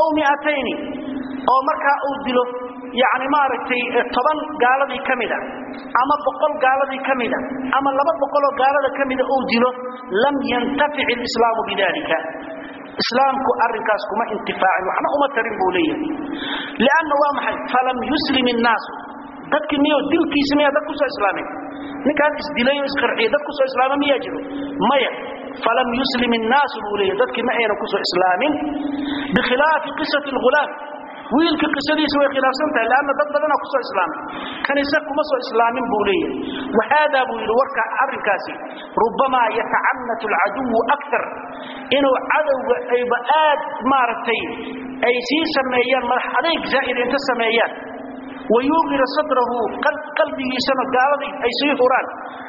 200 أو مركا أو دله يعني ما رتي طبعا قال لي كمدا أما بقول قال لي كمدا أما لما بقول قال لي كمدا أو دله لم ينتفع الإسلام بذلك إسلامك أرنكاسك ما انتفاع وحنا أمترين بولية لأنه وامحي فلم يسلم الناس ذلك ميو دلكي سمية ذلك سوى إسلامي نكاد إسدلي وإسخرعي ذلك سوى إسلامي مياجروا ميا فلم يسلم الناس بولية ذلك ما أين كسوى إسلامي بخلاف قصة الغلام ويلك قصدي سوى خلاف سنتها لأن ضدنا كسوى إسلامي كان يساكم مسوى إسلامي بولية وهذا بولي وركا أرنكاسي ربما يتعنت العدو أكثر إنه عدو أي بآد مارتين أي سي سميان مرح عليك زائر انت سميان ويوغر صدره قلبه سنة قالدي أي سيهوران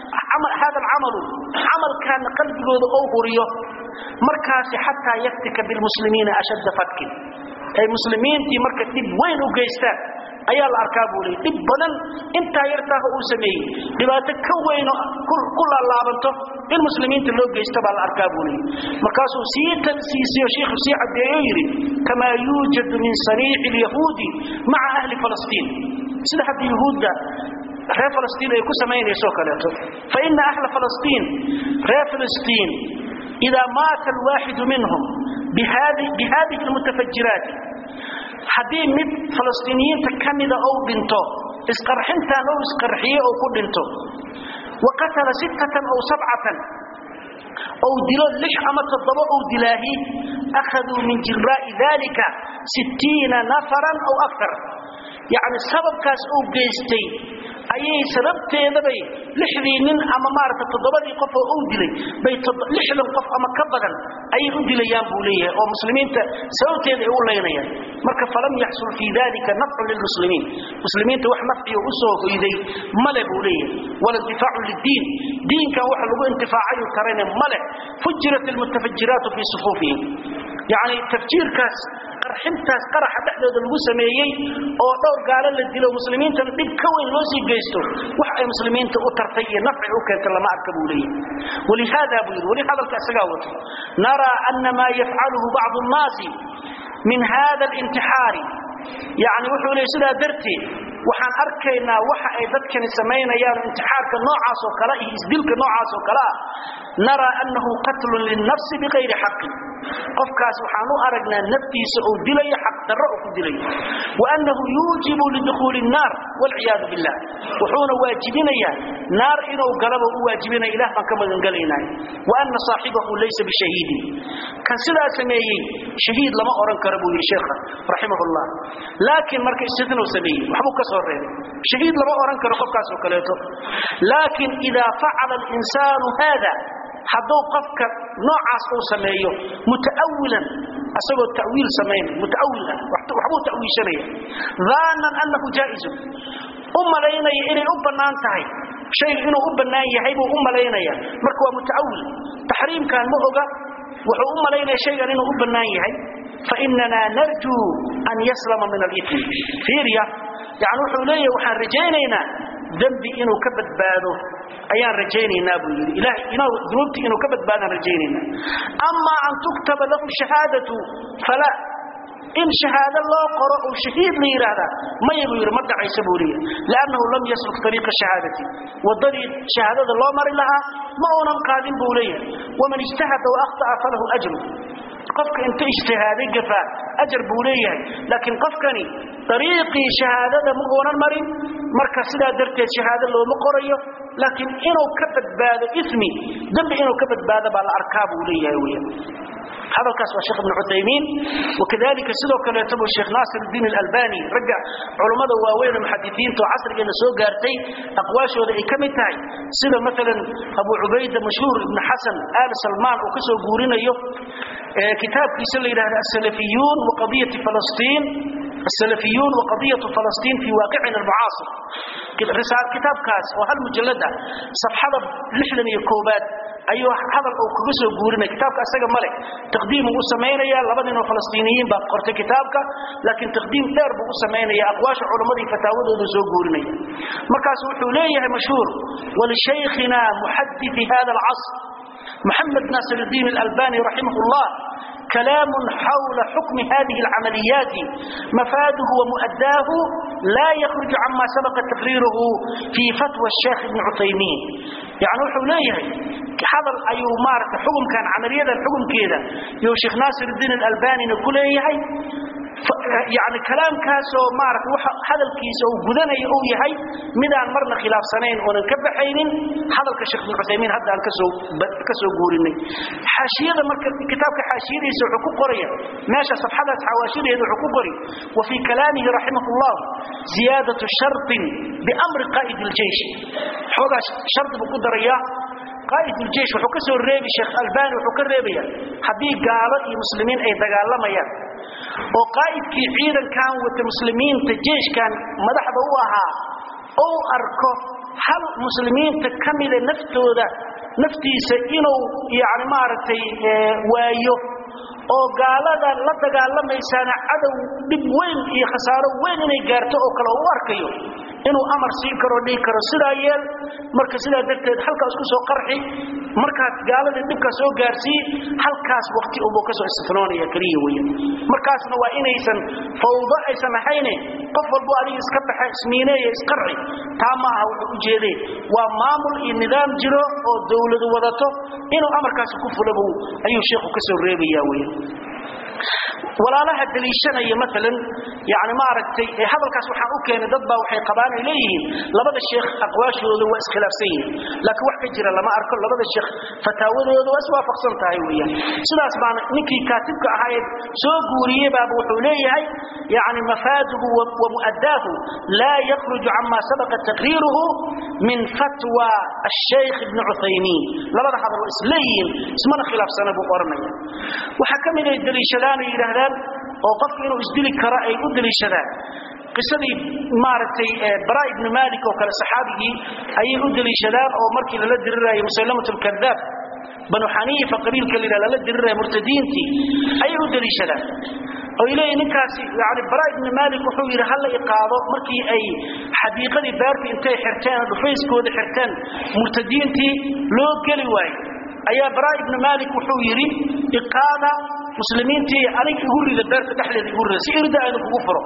هذا العمل عمل كان قلبه أوهريه مركاسي حتى يفتك بالمسلمين أشد فتك أي مسلمين في مركز دب وين وقيستان أي الأركاب لي دب بدن انت يرتاه أسمي لما تكوين كل الله بنته المسلمين تلوق يستبع الأركاب لي مركاسو سيتا سيسي وشيخ سيح الدائري كما يوجد من صنيع اليهودي مع أهل فلسطين سيدة اليهود رأي فلسطين يكون سمين يسوك لأته فإن أهل فلسطين رأي فلسطين إذا مات الواحد منهم بهذه المتفجرات حدين مد فلسطينيين تكمد أو بنته اسقرحنتا أو اسقرحية أو كدنته وقتل 6 أو 7 أو دلال لح أما تضبع أو دلاهي أخذوا من جراء ذلك 60 نفرا أو أكثر يعني السبب كاس أو جيستي أي سببت يدبي لحذين أما مارت التضبط قف أو دلي بيت لحل قف أما كبدا أي دلي ينبوليه أو مسلمين سوت يدعو لينيا مركب فلم يحصل في ذلك نفع للمسلمين مسلمين توح نفع وأسوه يدي ملء بوليه ولا انتفاع للدين دين كان وحل انتفاعي ترين ملء فجرت المتفجرات في صفوفهم يعني تفجير كاس قرحنتاس قرح دحدود لو سميهي oo dhowr gaala la dilo muslimiinta dib ka weyn loo sii geysto wax ay muslimiinta u tartay nafci u keentay lama arkabuulay ولهذا ولهذا الكاسغاوت نرى أن ما يفعله بعض الناس من هذا الانتحار يعني وحول سدا درتي waxaan arkaynaa waxa ay dadkan sameeyaan intixaarka noocaas oo kala isdilka noocaas oo kala nara annahu qatl lin-nafs bighayri haqq qofkaas waxaan u aragnaa naftiisa oo dilay xaq darro ku dilay wa annahu yujibu lidukhul an-nar wal iyad billah wuxuuna waajibinaya naar inuu galabo u waajibinaya ilaah baan ka magan galaynaa wa anna saahibahu laysa bishahid kan sidaa sameeyay shahiid lama oran karo buu sheekha rahimahullah laakiin marka istidna sameeyay waxbu ka شهيد لما أوران كرو قفكاس وكليته لكن إذا فعل الإنسان هذا حدو قفك نوعاس أو سميه متأولا أسوأ التأويل سمين متأولا وحبو تأويل شريع ظانا أنه جائز لينا إلي أبنان تهي شيء إنه أبنان يحيبه لينا مركوا متأول تحريم كان مؤغا وحو لينا شيء إنه أبنان يحيب فإننا نرجو أن يسلم من الإثم فيريا يعني وحوليه وحان رجينينا ذنبي إنه كبت باده أيان رجينينا بيقول إلهي إنه ذنبتي إنه كبت باده رجينينا أما أن تكتب له شهادة فلا إن شهادة الله قرأ شهيد ليرادا ما يبير مدعي سبورية لأنه لم يسلك طريق الشهادة والضري شهادة الله مر لها ما هو قادم بوليه ومن اجتهد وأخطأ فله أجر قفك انت اجتهادي قفا أجر بوليه لكن قفكني طريقي شهادة مغونا المرين مركز لا درت شهادة لو مقريه لكن إنه كبت باد اسمي ذنب إنه كبت باد بالأركاب بوليه ويا هذا الكاس والشيخ ابن عثيمين وكذلك سلوك كان يتبع الشيخ ناصر الدين الألباني رجع علماء واوين المحدثين تو عصر إلى سوق قارتي أقواش وذا كمتاعي سلو مثلا أبو عبيدة مشهور ابن حسن آل سلمان وكسو قورين كتاب يسأل إلى السلفيون وقضية فلسطين السلفيون وقضية فلسطين في واقعنا المعاصر رسالة كتاب كاس وهالمجلدة صفحة لحلم يكوبات ayuu hadal oo kaga soo guurinay kitaabka asaga male taqdiim uu sameeynaya labadii Falastiiniyiin baa qortay kitaabka laakiin taqdiim dheer buu sameeynaya aqwaasha culimadii fataawadooda soo guurinaya markaas wuxuu leeyahay mashhuur wal shaykhina muhaddith hada al-asr محمد ناصر الدين الألباني رحمه الله كلام حول حكم هذه العمليات مفاده ومؤداه لا يخرج عما سبق تقريره في فتوى الشيخ ابن عثيمين يعني حوليه هذا أيو مارك حكم كان عملية الحكم كذا يو شيخ ناصر الدين الألباني نقوله يعني كلام كاسو مارك هذا الكيس او غدنا او يحي ميدان مرنا خلاف سنين او كبخينين هذا الشيخ ابن عثيمين هذا ان كسو غوريني حاشيه marka kitabka xaashiyadiisa wuxuu ku qoraya meesha safxadaas xawaashideedu wuxuu ku qori وفي كلامه رحمه الله زياده شرط بامر قائد الجيش xoga shart buu ku daraya قائد الجيش wuxuu ka soo reebay Sheikh Albani wuxuu ka reebaya hadii gaalo iyo muslimiin ay dagaalamayaan oo qaa'idkii ciidankan wata muslimiinta jeeshkan madaxda u ahaa oo arko hal muslimiinta kamida naftiisa inuu yaani maartay waayo oo gaalada la dagaalamaysan cadow dib weyn iyo khasaaro weyn inay gaarto oo kala u arkayo inuu amar siin karo dhig karo sida yeel marka sida darteed halkaas ku soo qarxi marka gaalada dibka soo gaarsii halkaas waqti uu ka soo istifnoonaya kaliya weeyaan markaasna waa inaysan fawda aysan hayne qof walba adiga iska baxay ismiinaya isqarxi taama ah wuxuu u jeeday waa maamul iyo nidaam jiro oo dawladu wadato inuu amarkaas ku fulabo ayuu sheekhu ka soo reebaya weeyaan walaalaha daliishanaya مثلا يعني ما aragtay hadalkaas waxa uu keenay dad baa waxay qabaan leeyihiin labada sheekh aqwaashooda waa iskhilaafsan laakiin wax ka jira lama arko labada sheekh fataawadooda waa iswaafaqsan tahay weeyaan sidaas baan ninkii kaatibka ahayd soo guuriyay baa wuxuu leeyahay يعني مفاده ومؤداه لا يخرج عما سبق تقريره من فتوى الشيخ ابن عثيمين labada hadal isleeyin ismana khilaafsan buu qornaya waxa kamid ah daliishadaan yiraahdaan oo qofku inuu isdili karo ay u daliishadaan qisadii maartay Bara ibn Malik oo kala saxaabigi ay u daliishadaan oo markii la dirirayay Musaylamatul Kadhab banu Hanifa qabiilka la dirirayay murtadiinti ay u daliishadaan oo ilaa ninkaasi yaani Bara ibn Malik wuxuu yiri hal la iqaado markii ay xadiiqadii baartii intay xirteen dhufayskooda xirteen murtadiinti loo gali waayay ayaa Bara ibn Malik wuxuu yiri iqaada muslimiintii aniga ugu rida beerta dhaxdeeda ugu rida si irda ay ugu furo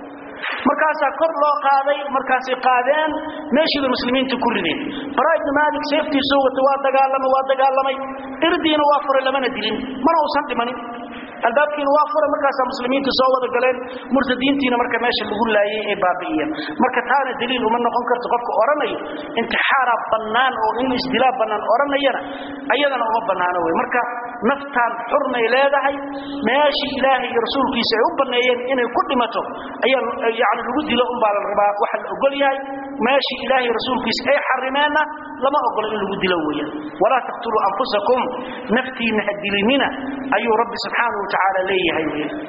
markaas kor loo qaaday markaas ay qaadeen meeshii muslimiintu ku rideen Bara ibn Malik seeftiisu waa dagaalamay irdiina waa furay lamana dilin mana uusan dhimanin albaabkiina waa furay markaas muslimiintu soo wada galeen murtadiintiina marka meesha lagu laayay ee baabi'iyeen marka taana daliil uma noqon karto qofka oranayo intixaara bannaan oo in isdilaab bannaan oranayana ayadana uma bannaano way marka naftaan xurmay leedahay meeshii ilaahay iyo rasuulkiisa ay u banneeyeen inay ku dhimato ayaa yaani lagu dilo baa la rabaa waxa la ogol yahay meeshii ilaahay iyo rasuulkiisa ay xarimeena lama ogol in lagu dilo weeyaan wala taqtulu anfusakum naftina hadilimina ayu rabbi subhanahu wa ta'ala leeyahay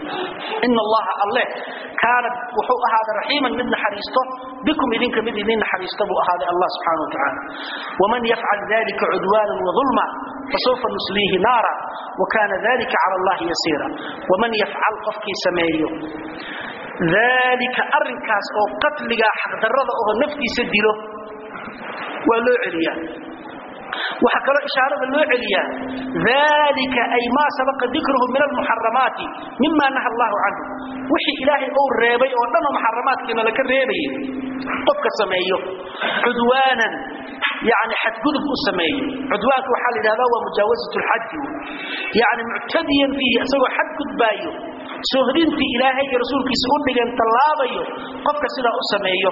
inna allaha allah kaana wuxuu ahaada rahiiman mid naxariisto bikum idinka mid idin naxariisto buu ahaada allah subhanahu wa ta'ala waman yaf'al dhalika udwanan wa dhulma fasawfa nuslihi nara wa kana dhalika 'ala allah yasira waman yaf'al qafki sameeyo ذلك أرنكاس أو قتلك حق درده أو نفتي سدله ولو عليا وحكى إشارة ولو عليا ذلك أي ما سبق ذكره من المحرمات مما نهى الله عنه وحي إلهي أو الريبي أو أنه محرمات كما لك الريبي قفك سميه عدوانا يعني حد قذف السميه عدوانك وحال هذا هو مجاوزة الحد يعني معتديا فيه أسوى حد قذبايه سوهدينتي إلهي رسولك سؤول لغن تلابيه قفك سلا أسميه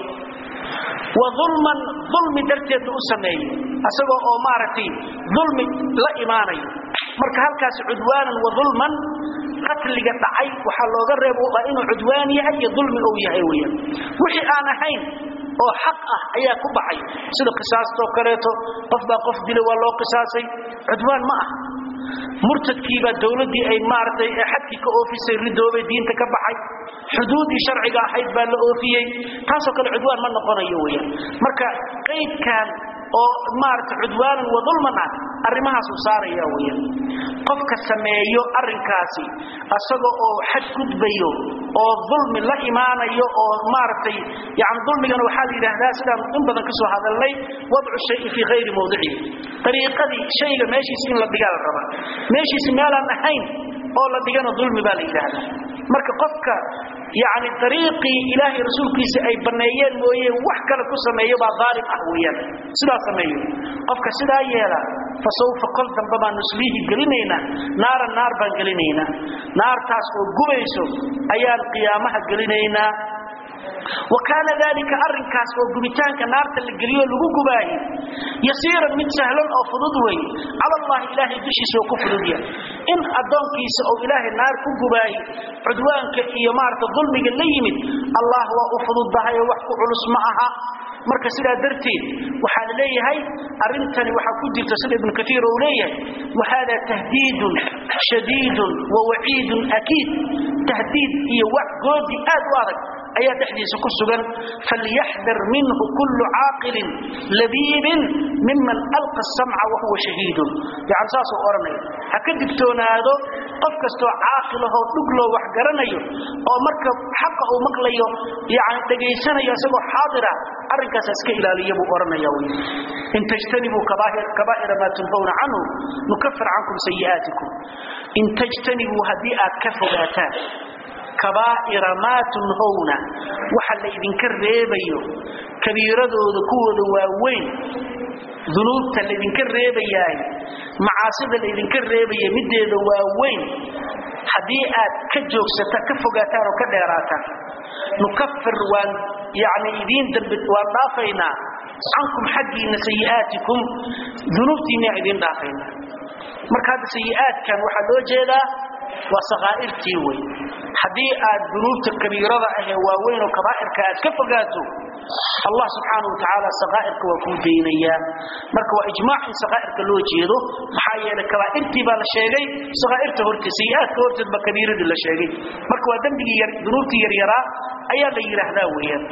وظلما ظلم درتيد أسميه أسوى أمارتي ظلم لا إيماني marka halkaas cudwaanan wa dhulman qatliga dhacay waxa looga reebo waa inuu cudwaan yahay iyo dhulmi uu yahay weeyaan wixii aan ahayn oo xaq ah ayaa ku baxay sida qisaasto kaleeto qof baa qof dilay waa loo qisaasay cudwaan ma ah murtadkiiba dawladii ay maartay xadki ka oofisay ridoobay diinta ka baxay xuduudii sharciga ahayd baa la oofiyay taasoo kale cudwaan ma noqonayo weeyaan marka qaydkan oo maarta cudwaan wa dulmana arimahaas u saaraya weeyaan qofka sameeyo arinkaasi asagoo oo xad gudbayo oo dulmi la imaanayo oo maartay yaani dulmigana waxa la yiraahdaa sida in badan ka soo hadalnay wadcu shay fi ghayri mawdi'i tariiqadii shayga meeshiisa in la dhigaa raba meeshiisa meel aan ahayn oo la dhigana dulmi baa la yiraahdaa marka qofka yaani tariiqi ilaahi rasuulkiisa ay baneeyeen mooyee wax kale ku sameeyo baa daalim ah weeyaan sida sameeyo qofka sida yeela fasawfa qal dambama nuslihi galinayna naar baan galinayna naar taas oo gubayso ayaan qiyaamaha galinayna وكان ذلك أرنكاس وقبتان كنار تلقليه لغو قباهي يصير من سهلا أو فضوه على الله إلهي دشيس وكفر ديا إن أدون كيس أو إلهي النار كقباهي عدوانك إيمارة الظلم الليمت الله وأفضل بها وحكو علص معها marka sida darteed waxa la leeyahay arintani waxa ku jirta sida ibn kathir oo leeyahay wahada tahdiid shadiid wa wa'id akid tahdiid iyo waqodi aad u adag ayaa dhaxdiisa ku sugan falyahdar minhu kullu aaqil labib mimman alqa as-sam'a wa huwa shahid yaani saaso oranay haka digtoonaado qof kasto aaqil oo dhuglo wax garanayo oo marka xaq uu maqlayo yaani dhageysanayo asagoo xaadira arrinkaas iska ilaaliyo buu oranaya in tajtanibu kaba'ira ma tunhawna anhu nukaffir ankum sayi'atikum in tajtanibu hadi'at kafugatan kaba'ira ma tunhawna waxa la idin ka reebayo kabiiradooda kuwooda waaweyn ذنوبta la idin ka reebayay macaasida la idin ka reebay mideeda waaweyn hadii aad ka joogsata ka fogaataan oo ka dheeraataan nukaffir waan yaani idin dambi waan dhaafayna ankum xaqina sayi'atikum dhunubtiina idin dhaafayna marka sayi'atkan waxa loo jeedaa waa saqaa'irtii way hadii aad dhunubta kabiirada ah waaweyn oo kabaa'irka aad ka fogaato الله سبحانه وتعالى صغائرك وكودينيا marka waa ijmaac in صغائرka loo jeedo maxaa yeelay kabaa'irtii baa la sheegay صغائرta hortiisiyaadka hortid ba kabiirada la sheegay marka waa dambiga yar dunuubtii yar yara ayaa la yiraahdaa weeyaan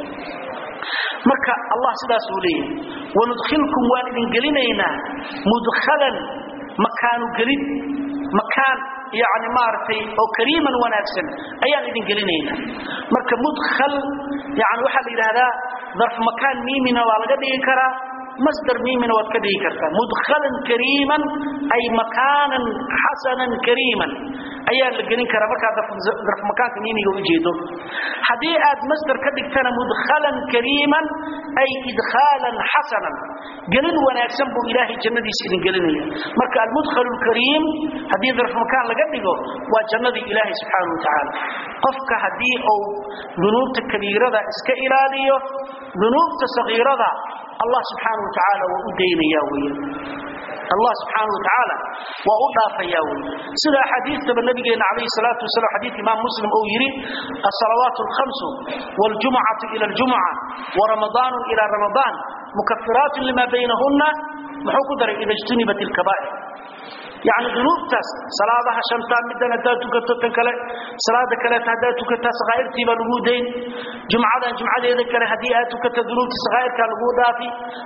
marka Allah sidaas uu leeyahay wanudkhilkum waan idin gelinayna mudkhalan makaanu gelid makaan يعني مارتي او كريما ونافسا ايان idin gelinayna marka mudkhal يعني waxa la yiraahdaa ظرف مكان ميمنا waa laga dhigi karaa مصدر ميمنا waa ka dhigi kartaa mudkhalan kariman ay makanan hasanan kariman ayaa la gelin karaa marka ظرف مكان ميmiga u jeedo hadii aad مصدر ka dhigtana mudkhalan kariman ay idkhalan hasanan gelin wanaagsan buu ilaahi jannadiisa idin gelinaya marka al mudkhalul karim hadii ظرف مكان laga dhigo waa jannadii ilaahi subhanahu wa ta'ala qofka hadii uu dunuubta kabiirada iska ilaaliyo dunuubta sagiirada Allah subhanahu wa ta'ala waa u deynaya weeyaan الله سبحانه وتعالى وأضاف ياوي سيدا حديث النبي عليه الصلاة والسلام حديث إمام مسلم أو يري الصلوات الخمس والجمعة إلى الجمعة ورمضان إلى رمضان مكفرات لما بينهن محو قدر إذا اجتنبت الكبائر يعني ذنوب تاس صلاتها شمتان مدن هداتو كتوتن كلا صلاة كلا هداتو كتا صغائر تيبا لغودين جمعة إذا كلا هديئاتو كتا ذنوب صغائر كان لغودافي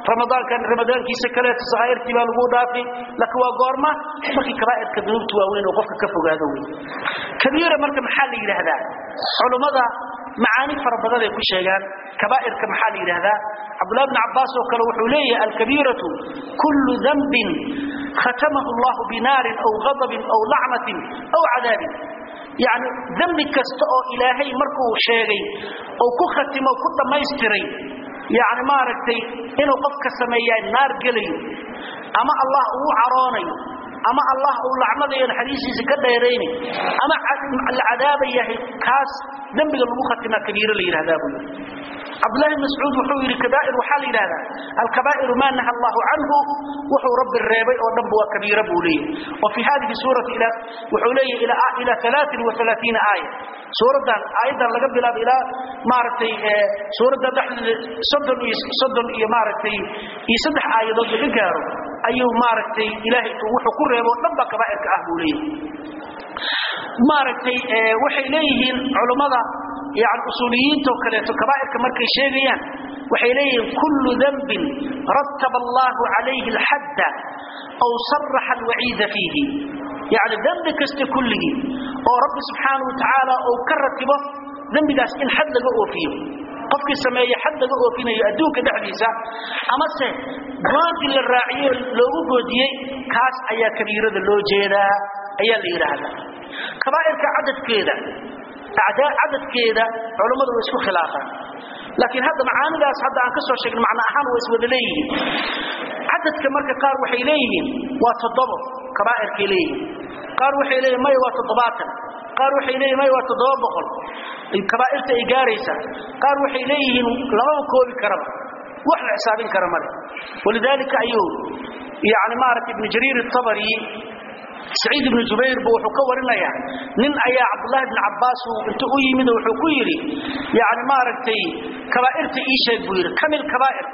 رمضان كيسا كلا صغائر تيبا لغودافي لكوا قورما مكي كبائر كذنوب تواوين وقفك كفو قادوين كبيرة مركة محالي لهذا علماء معاني فربضان يكون شيئان كبائر كمحالي لهذا عبد الله بن عباس وقال وحولية الكبيرة كل ذنب ختمه الله بنار أو غضب أو لعنة أو عذاب يعني ذنب كستأو إلهي مركو شيغي أو كختم أو كنت ما يستري يعني ما ركتي إنه قفك السمية النار قلي أما الله هو عراني أما الله هو لعنة الحديث كده يريني أما العذاب يهي كاس ذنب المختمة كبيرة للعذاب عبد الله بن مسعود وحول الكبائر وحال هذا الكبائر ما نهى الله عنه وحو رب الريبي ورب وكبير بولي وفي هذه سورة وحولي إلى 33 آية سورة أيضا لقبل إلى مارتي سورة صدر مارتي يصدح آية ضد الكارو أيه مارتي إلهي وحو كره ورب كبائر كأهبولي مارتي وحي إليه علماء يعني أصوليين توكلت كبائر كمركي شيغيان وحيليه كل ذنب رتب الله عليه الحد أو صرح الوعيد فيه يعني ذنب كست كله أو رب سبحانه وتعالى أو كرتبه ذنب داس إن حد لقوه فيه قفك السماء حد لقوه فينا يؤدوك دحديثا أما سه قاد للراعي لو قوديه كاس أيا كبيرة لو جيدا أيا اللي هذا كبائر كعدد كذا أعداء عدد كذا علماء ويسكو خلافا لكن هذا معاني داس هذا عن كسر شكل معنى أحان ويسود ليه عدد كمرك قار وحيليه وتضبط كبائر كليه قار وحيليه ما يواتضباطا قار وحيليه ما يواتضبقل الكبائر تيجاريسا قار وحيليه لما كول كرم وإحنا حسابين كرمه ولذلك أيوب يعني مارك ابن جرير الطبري سعيد بن زبير بوحكور لنا يعني نن أيا عبد الله بن عباس وانت أي من وحكويري يعني ماركتي كبائرت إيشة بوير كم الكبائر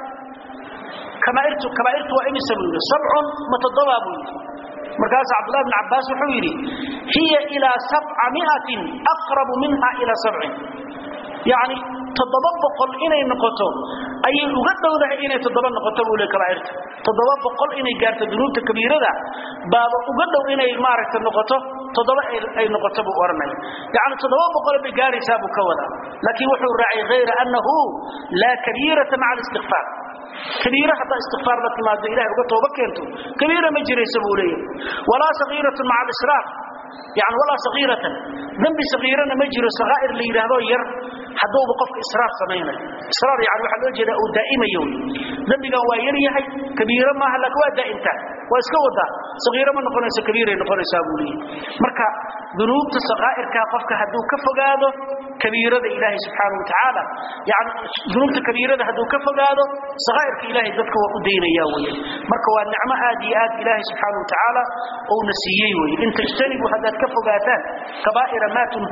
كبائرت وإن سبوير 7 متضرب مركز عبد الله بن عباس وحويري هي إلى 700 أقرب منها إلى 7 يعني تضبط إني نقطه أي وقدوا ذا إني تضبط نقطه ولا كبائرت تضبط إني جارت ذنوب كبيرة ذا باب وقدوا إني مارك النقطه تضبط أي نقطه بورنا يعني تضبط بجاري سابو كودا لكن وحو الرعي غير أنه لا كبيرة مع الاستغفار كبيرة حتى استغفار لك ما إله وقته وبكينته كبيرة مجري سبولية ولا صغيرة مع الإسراف يعني ولا صغيرة ذنب صغيرة مجري صغائر اللي يرهدو ير حدوه بقف إسراف سمينا إسرار يعني واحد وجد أو دائما يوم ذنب قوائر يحي كبيرة ما هلك دائمتا واسكوه ده صغيرة من نقول كبيرة نقول سابولية مركا ذنوب الصغائر كاففك هدو كفقاده كبيرة إلهي سبحانه وتعالى يعني ذنوب كبيرة هدو كفقاده صغائر إلهي ذاتك وقدين إياوي مركا والنعمة آديات إلهي سبحانه وتعالى أو نسييوي إن تجتنبوا هذا كفقاتان كبائر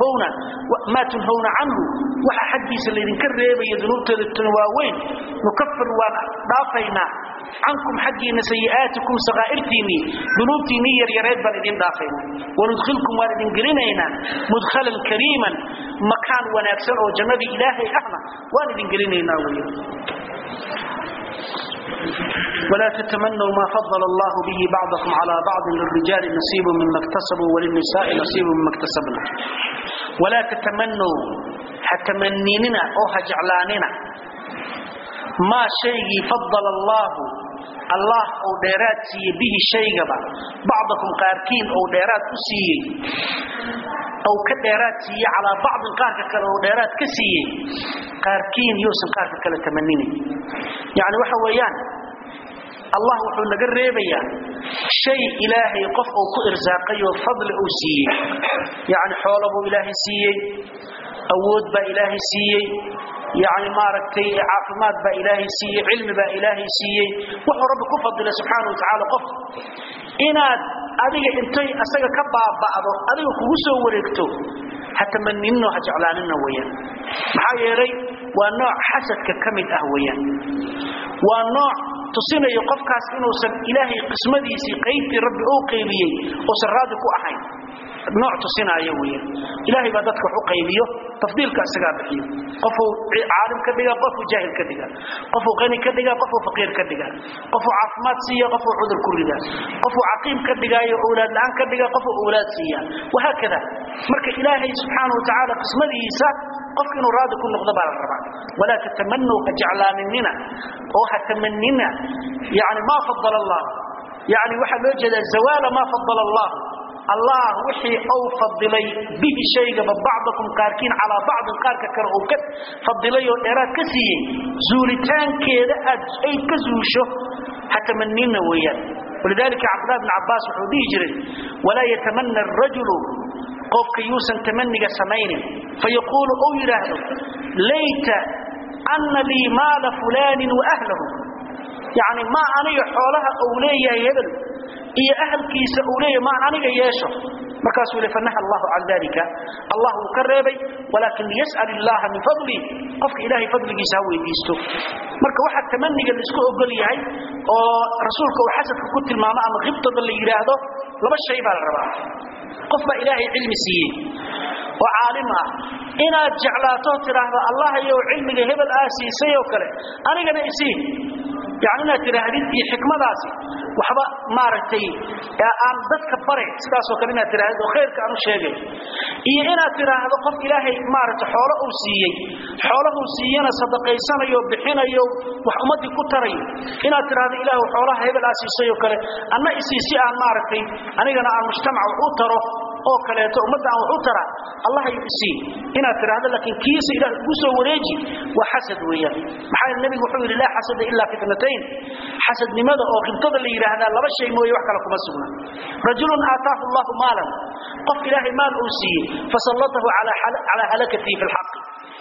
ما تنهون عنه وحديث اللي نكرر بذنوب التنواوين نكفر ونضافينا عنكم حدين سيئاتكم صغائرتيني ذنوبتيني يريد بالدين دافين وندخلكم والدين قرينينا مدخلا كريما مكان ونكسر جنب إلهي احنا والدين قرينينا ولا تتمنوا ما فضل الله به بعضكم على بعض للرجال نصيب مما اكتسبوا وللنساء نصيب مما اكتسبنا ولا تتمنوا حتى منيننا أو هجعلاننا ما شيء فضل الله أو ديرات به شيء بعضكم قاركين أو ديرات كسي أو كديرات على بعض قارك أو ديرات كسي قاركين يوسن قارك كلا تمنيني يعني وحويان الله وحو نقريبيا شيء إلهي قف أو كإرزاقي وفضل أو سيي يعني حولب إلهي سيي أود با إلهي سيي يعني ماركتي عافمات با إلهي سيي علم با إلهي سيي وحو ربك فضل سبحانه وتعالى قف إناد أذيك إنتي أساق كبا بعضه أذيك كوسو وريكتو حتى من إنه هجعلاننا ويا محايري ونوع حسد ككمد أهويا ونوع تصينا يقفكاس إنه سن إلهي قسمديسي قيبتي ربي أو قيبيي وسرادك أحين نوع تصينا يويا إلهي بادتك حقيبيه تفضيلك أسقابكيه قفو عالم كدقا قفو جاهل كدقا قفو غني كدقا قفو فقير كدقا قفو عافمات سيا قفو عذر كردقا قفو عقيم كدقا أولاد الآن كدقا قفو أولاد سيا وهكذا مرك إلهي سبحانه وتعالى قسمديسا قفك إنه رادك النقضة على الربع ولا تتمنوا أجعلا مننا أو هتمننا يعني ما فضل الله يعني واحد وجد الزوال ما فضل الله وحي أو فضلي به شيء بعضكم قاركين على بعض قارك كرؤوكت فضلي وإراد كسي زولتان كذا أي كزوشه حتى منين وياه ولذلك عبد الله بن عباس وحودي جري ولا يتمنى الرجل قفك يوسن تمني سمين فيقول أو يرهد ليت أن لي مال فلان وأهله يعني ما أنا حولها أولية يبل إيه أهل كيس أولية ما أنا يشر مركز لفنح الله عن ذلك الله كربي ولكن يسأل الله من فضله قفك إلهي فضله يساوي بيستو مركز واحد تمني اللي اسكو أقول يهي رسولك وحسدك كنت الماما أما غبت اللي يراهده لما الشيء بالرباح قف إلهي علم سيه وعالم إنا جعلاته تراه الله يو علمك هبل آسيسي وكله أنا قد إسيه يعني أنا تراهدين في حكمة داسي وحبا مارتي أن ضدك برع سداسو كلنا تراهد وخير كانوا شيء إنا تراهد قف إلهي مارت حوله أوسينا صدقي سنة يو بحين يو وحمدي كتري إنا تراهد إله حوله هبل آسيسي وكله أنا إسيسي أن مارتي أنا قد المجتمع وأطره oo kaleeto umada aan wuxuu tara Allah yisi ina tiraahdo laakiin kiisa ila ugu soo wareeji wa xasad weeyaan maxaa nabiga wuxuu yiri la xasad illa fitnatayn xasad nimada oo qibtada la yiraahdo laba shay mooy wax kala kuma sugna rajulun ataahu Allah maalan qof ilaahi maal uu siiyay fasallatahu ala halakati fil haqq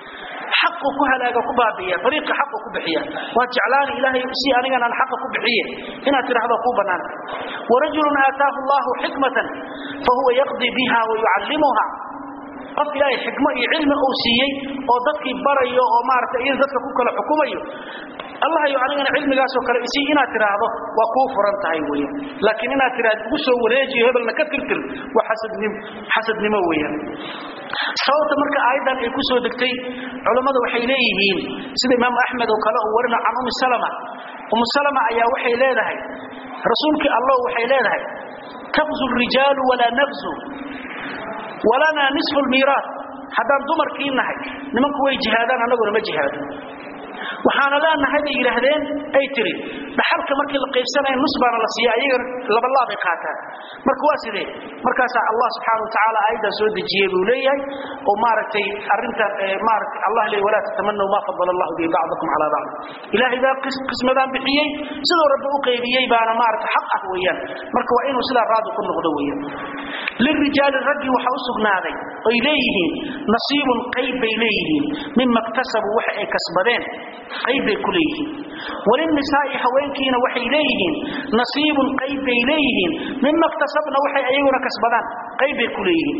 حق كهلاك كبابية طريق حق كبحية وجعلان إلهي يسي أني أنا الحق كبحية هنا ترهب قوبنا ورجل آتاه الله حكمة فهو يقضي بها ويعلمها قف إلهي حكمة علم أوسيي وضدك بري ومارت إن ذاتك كوكا لحكومي الله يعلمنا علم قاسو كالإسي إنا ترهب وكوفرا تعيوية لكن إنا ترهب قسو وريجي هبل نكتلتل وحسد نموية sababta marka aayadan ay ku soo degtay culimadu waxay leeyihiin sida Imam Ahmed oo kale oo warina can Salama ayaa waxay leedahay rasuulki Allah waxay leedahay tabzu ar-rijal wala nabzu walana nisfu al-mirath hadan dumarkiinahay nimanku way jihaadaan anaguna ma jihaado waxaana leenahay ay yiraahdeen ay tiri dhaxalka markii la qaybsanayo nusbana la siiyay ayaga laba laab ay qaataan marka waa sidee markaas Allah subhanahu wa ta'ala ayda soo dejiyay buu leeyahay oo maartay arinta maartay Allah leeyahay wala tatamannu ma faddala Allah bi ba'dikum ala ba'd ilaahi baa qismadan bixiyay sidoo rabbi u qaybiyay baana maartay xaq ah weeyaan marka waa inuu sida raad ku noqdo weeyaan للرجال الرجل waxa u sugnaaday oo ilayhiin nasiibun qayb ilayhiin mimma iktasabu waxa ay kasbadeen qayb kuleeyhiin walinisaa'i haweenkiina waxa ilayhiin nasiibun qayb ilayhiin mimma iktasabna waxa ayaguna kasbadaan qayb kuleeyhiin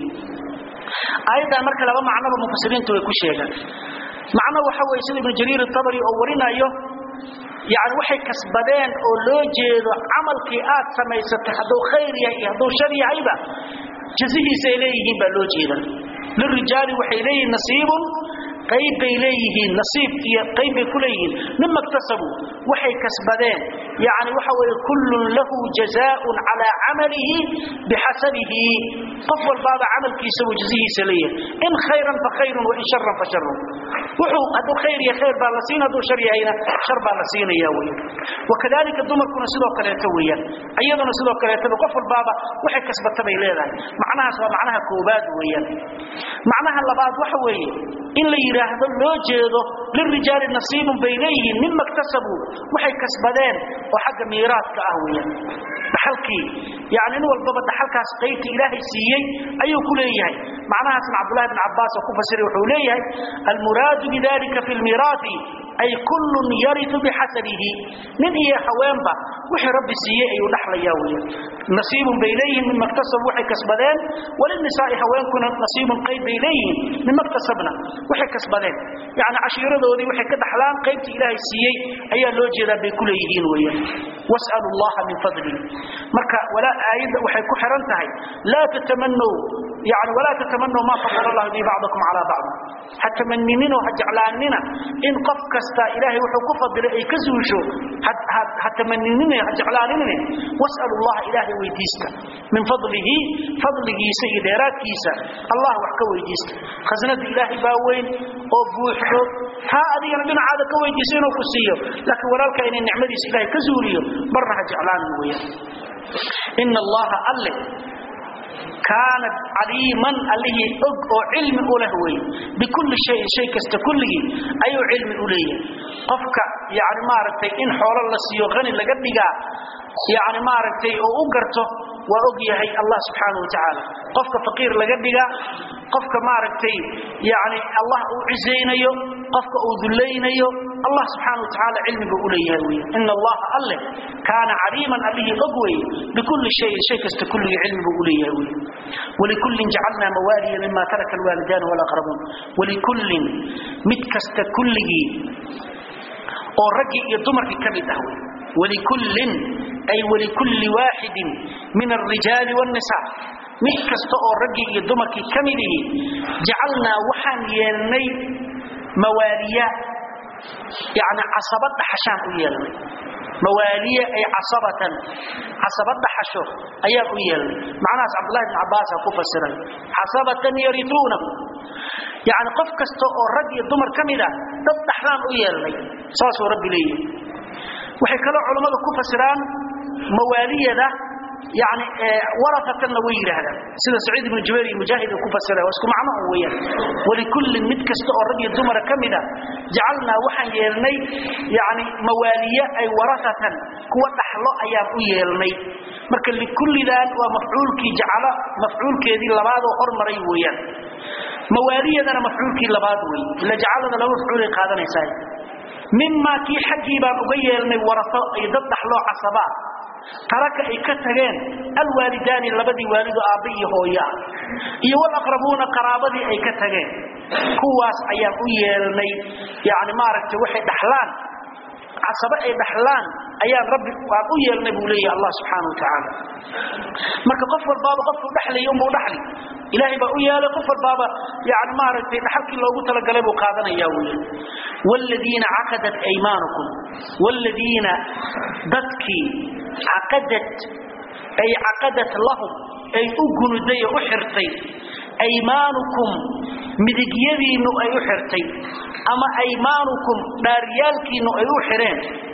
ayda marka laba macno mufassiriintu way ku sheegaan macno waxa way sida ibn Jarir at-Tabari oo warinayo يعني waxay kasbadeen oo loo jeedo amalkii aad samaysatay haduu khayr yahay haduu shar yahayba jazihiisa ilayhi ba loo jeedo lirrijali waxay leeyihiin nasiibun qayb ilayhi nasiib iyo qayb kuleeyihiin mimma iktasabu waxay kasbadeen يعني waxa way kullu lahu jazaa'un ala amalihi bihasabihi qafal baaba amalkiisa wajihiisa leeyahay in khayran fa khayrun wa in sharran fa sharrun wuxuu haduu khayr ya khayr baa la siin haduu shar yahayna shar baa la siinaya way wakadalika dumarkuna sidoo kale tawiyaan ayaduna sidoo kale qafal baaba waxay kasbatay bay leedahay macnahaas waa macnaha koobaad weeyaan macnaha labaad waxa weeye in la yiraahdo loo jeedo lirrijal nasiibun baylayhim mimma iktasabu waxay kasbadeen oo xagga miiraadka ah weeyaan dhaxalkii يعني إنه والبابا دحلكاس قيت إلهي سيئي أيه كليه معناها اسم عبد الله بن عباس وكفسر وحوليه المراد بذلك في الميراث أي كل يرث بحسبه من هي حوانبا وحي رب السيئي ونحل ياوي نصيب بينيهم مما اكتسب وحي كسبدان وللنساء حوان كنا نصيب قيد بينيهم مما اكتسبنا وحي كسبدان يعني عشيرة ذولي وحي كدحلان قيت إلهي السيئي أي اللوجه بكل يدين ويا واسأل الله من فضله مركا ولا آيد وحي كحرنتهي لا تتمنوا يعني ولا تتمنوا ما فضل الله به بعضكم على بعض حتى مننا وهجعلاننا إن قف كستا إلهي وحي كفضل أي كزوجه حتى مننا وهجعلاننا واسأل الله إلهي ويديسك من فضله سيديرات كيسا الله وحكا ويديسك خزنة إلهي باوين وبوحه ها أدي ربنا عادة كويديسين وكسيه لكن ولالك إن النعمة إلهي كزوليه برنا هجعلانه وياه إن الله أله كانت عليما عليه علم أولهوي بكل شيء كستكله أي علم أوليه قفك يعني ما رتي إن حول الله سيغني لقدقا يعني ما رتي أقرته وأقيه الله سبحانه وتعالى قفك فقير لقدقا قفك ما رتي يعني الله أعزينيه قفك أذلينيه الله سبحانه وتعالى علمه أوليه إن الله أله كان عليما عليه أقوي بكل شيء كستكله علمه أوليه ولكل جعلنا موالي مما ترك الوالدان والأقربون ولكل متكست كله ورجي يضمر في كبد أهوي ولكل أي ولكل واحد من الرجال والنساء mid kasta oo raggi iyo dumarkii kamidii jacalna waxaan yeelnay mawaaliya يعني عصبة حشام ويلني موالية أي عصبة حشو أيام ويلني معناه عبد الله بن عباس أقول فسرا عصبة يرثونه يعني قف كستو الرجل الضمر كملا تضحران ويلني صاص ربي لي وحكلوا علماء أقول فسرا موالية ده يعني ورثة النوير هذا سيدنا سعيد بن جبير مجاهد وكفسره واسكو معناه ويا ولكل متكست الرجل الدمر كمدا جعلنا وحن يلني يعني مواليه اي ورثة كو دخلو ايا يلني marka لكل ذان ومفعولك جعل مفعولك دي لباد hormaray weeyaan mawaaliyadana mafcuulki labaad weey la jacalna lagu mafcuul qaadanaysaa mimma ki xaqiiba uga yeelnay waratho ay dad dhaxlo casaba ترك أي كتجين الوالدان لبدي والد أبي هويا يوال أقربون قرابدي أي كتجين كواس أيام ويلني يعني ما ركت واحد دحلان عصبة أي دحلان أيام ربي ويلني بولي الله سبحانه وتعالى مرك قفل بابا قفل دحلي يوم ودحلي إلهي بقويا لقفل بابا يعني ما ركت حكي لو قلت لك قلبه قادنا يا ولي والذين عقدت أيمانكم والذين ضدكي عقدت لهم أي أجندي أحرتي أيمانكم مدقيبين أي أحرتي أما أيمانكم داريالكين أي أحرين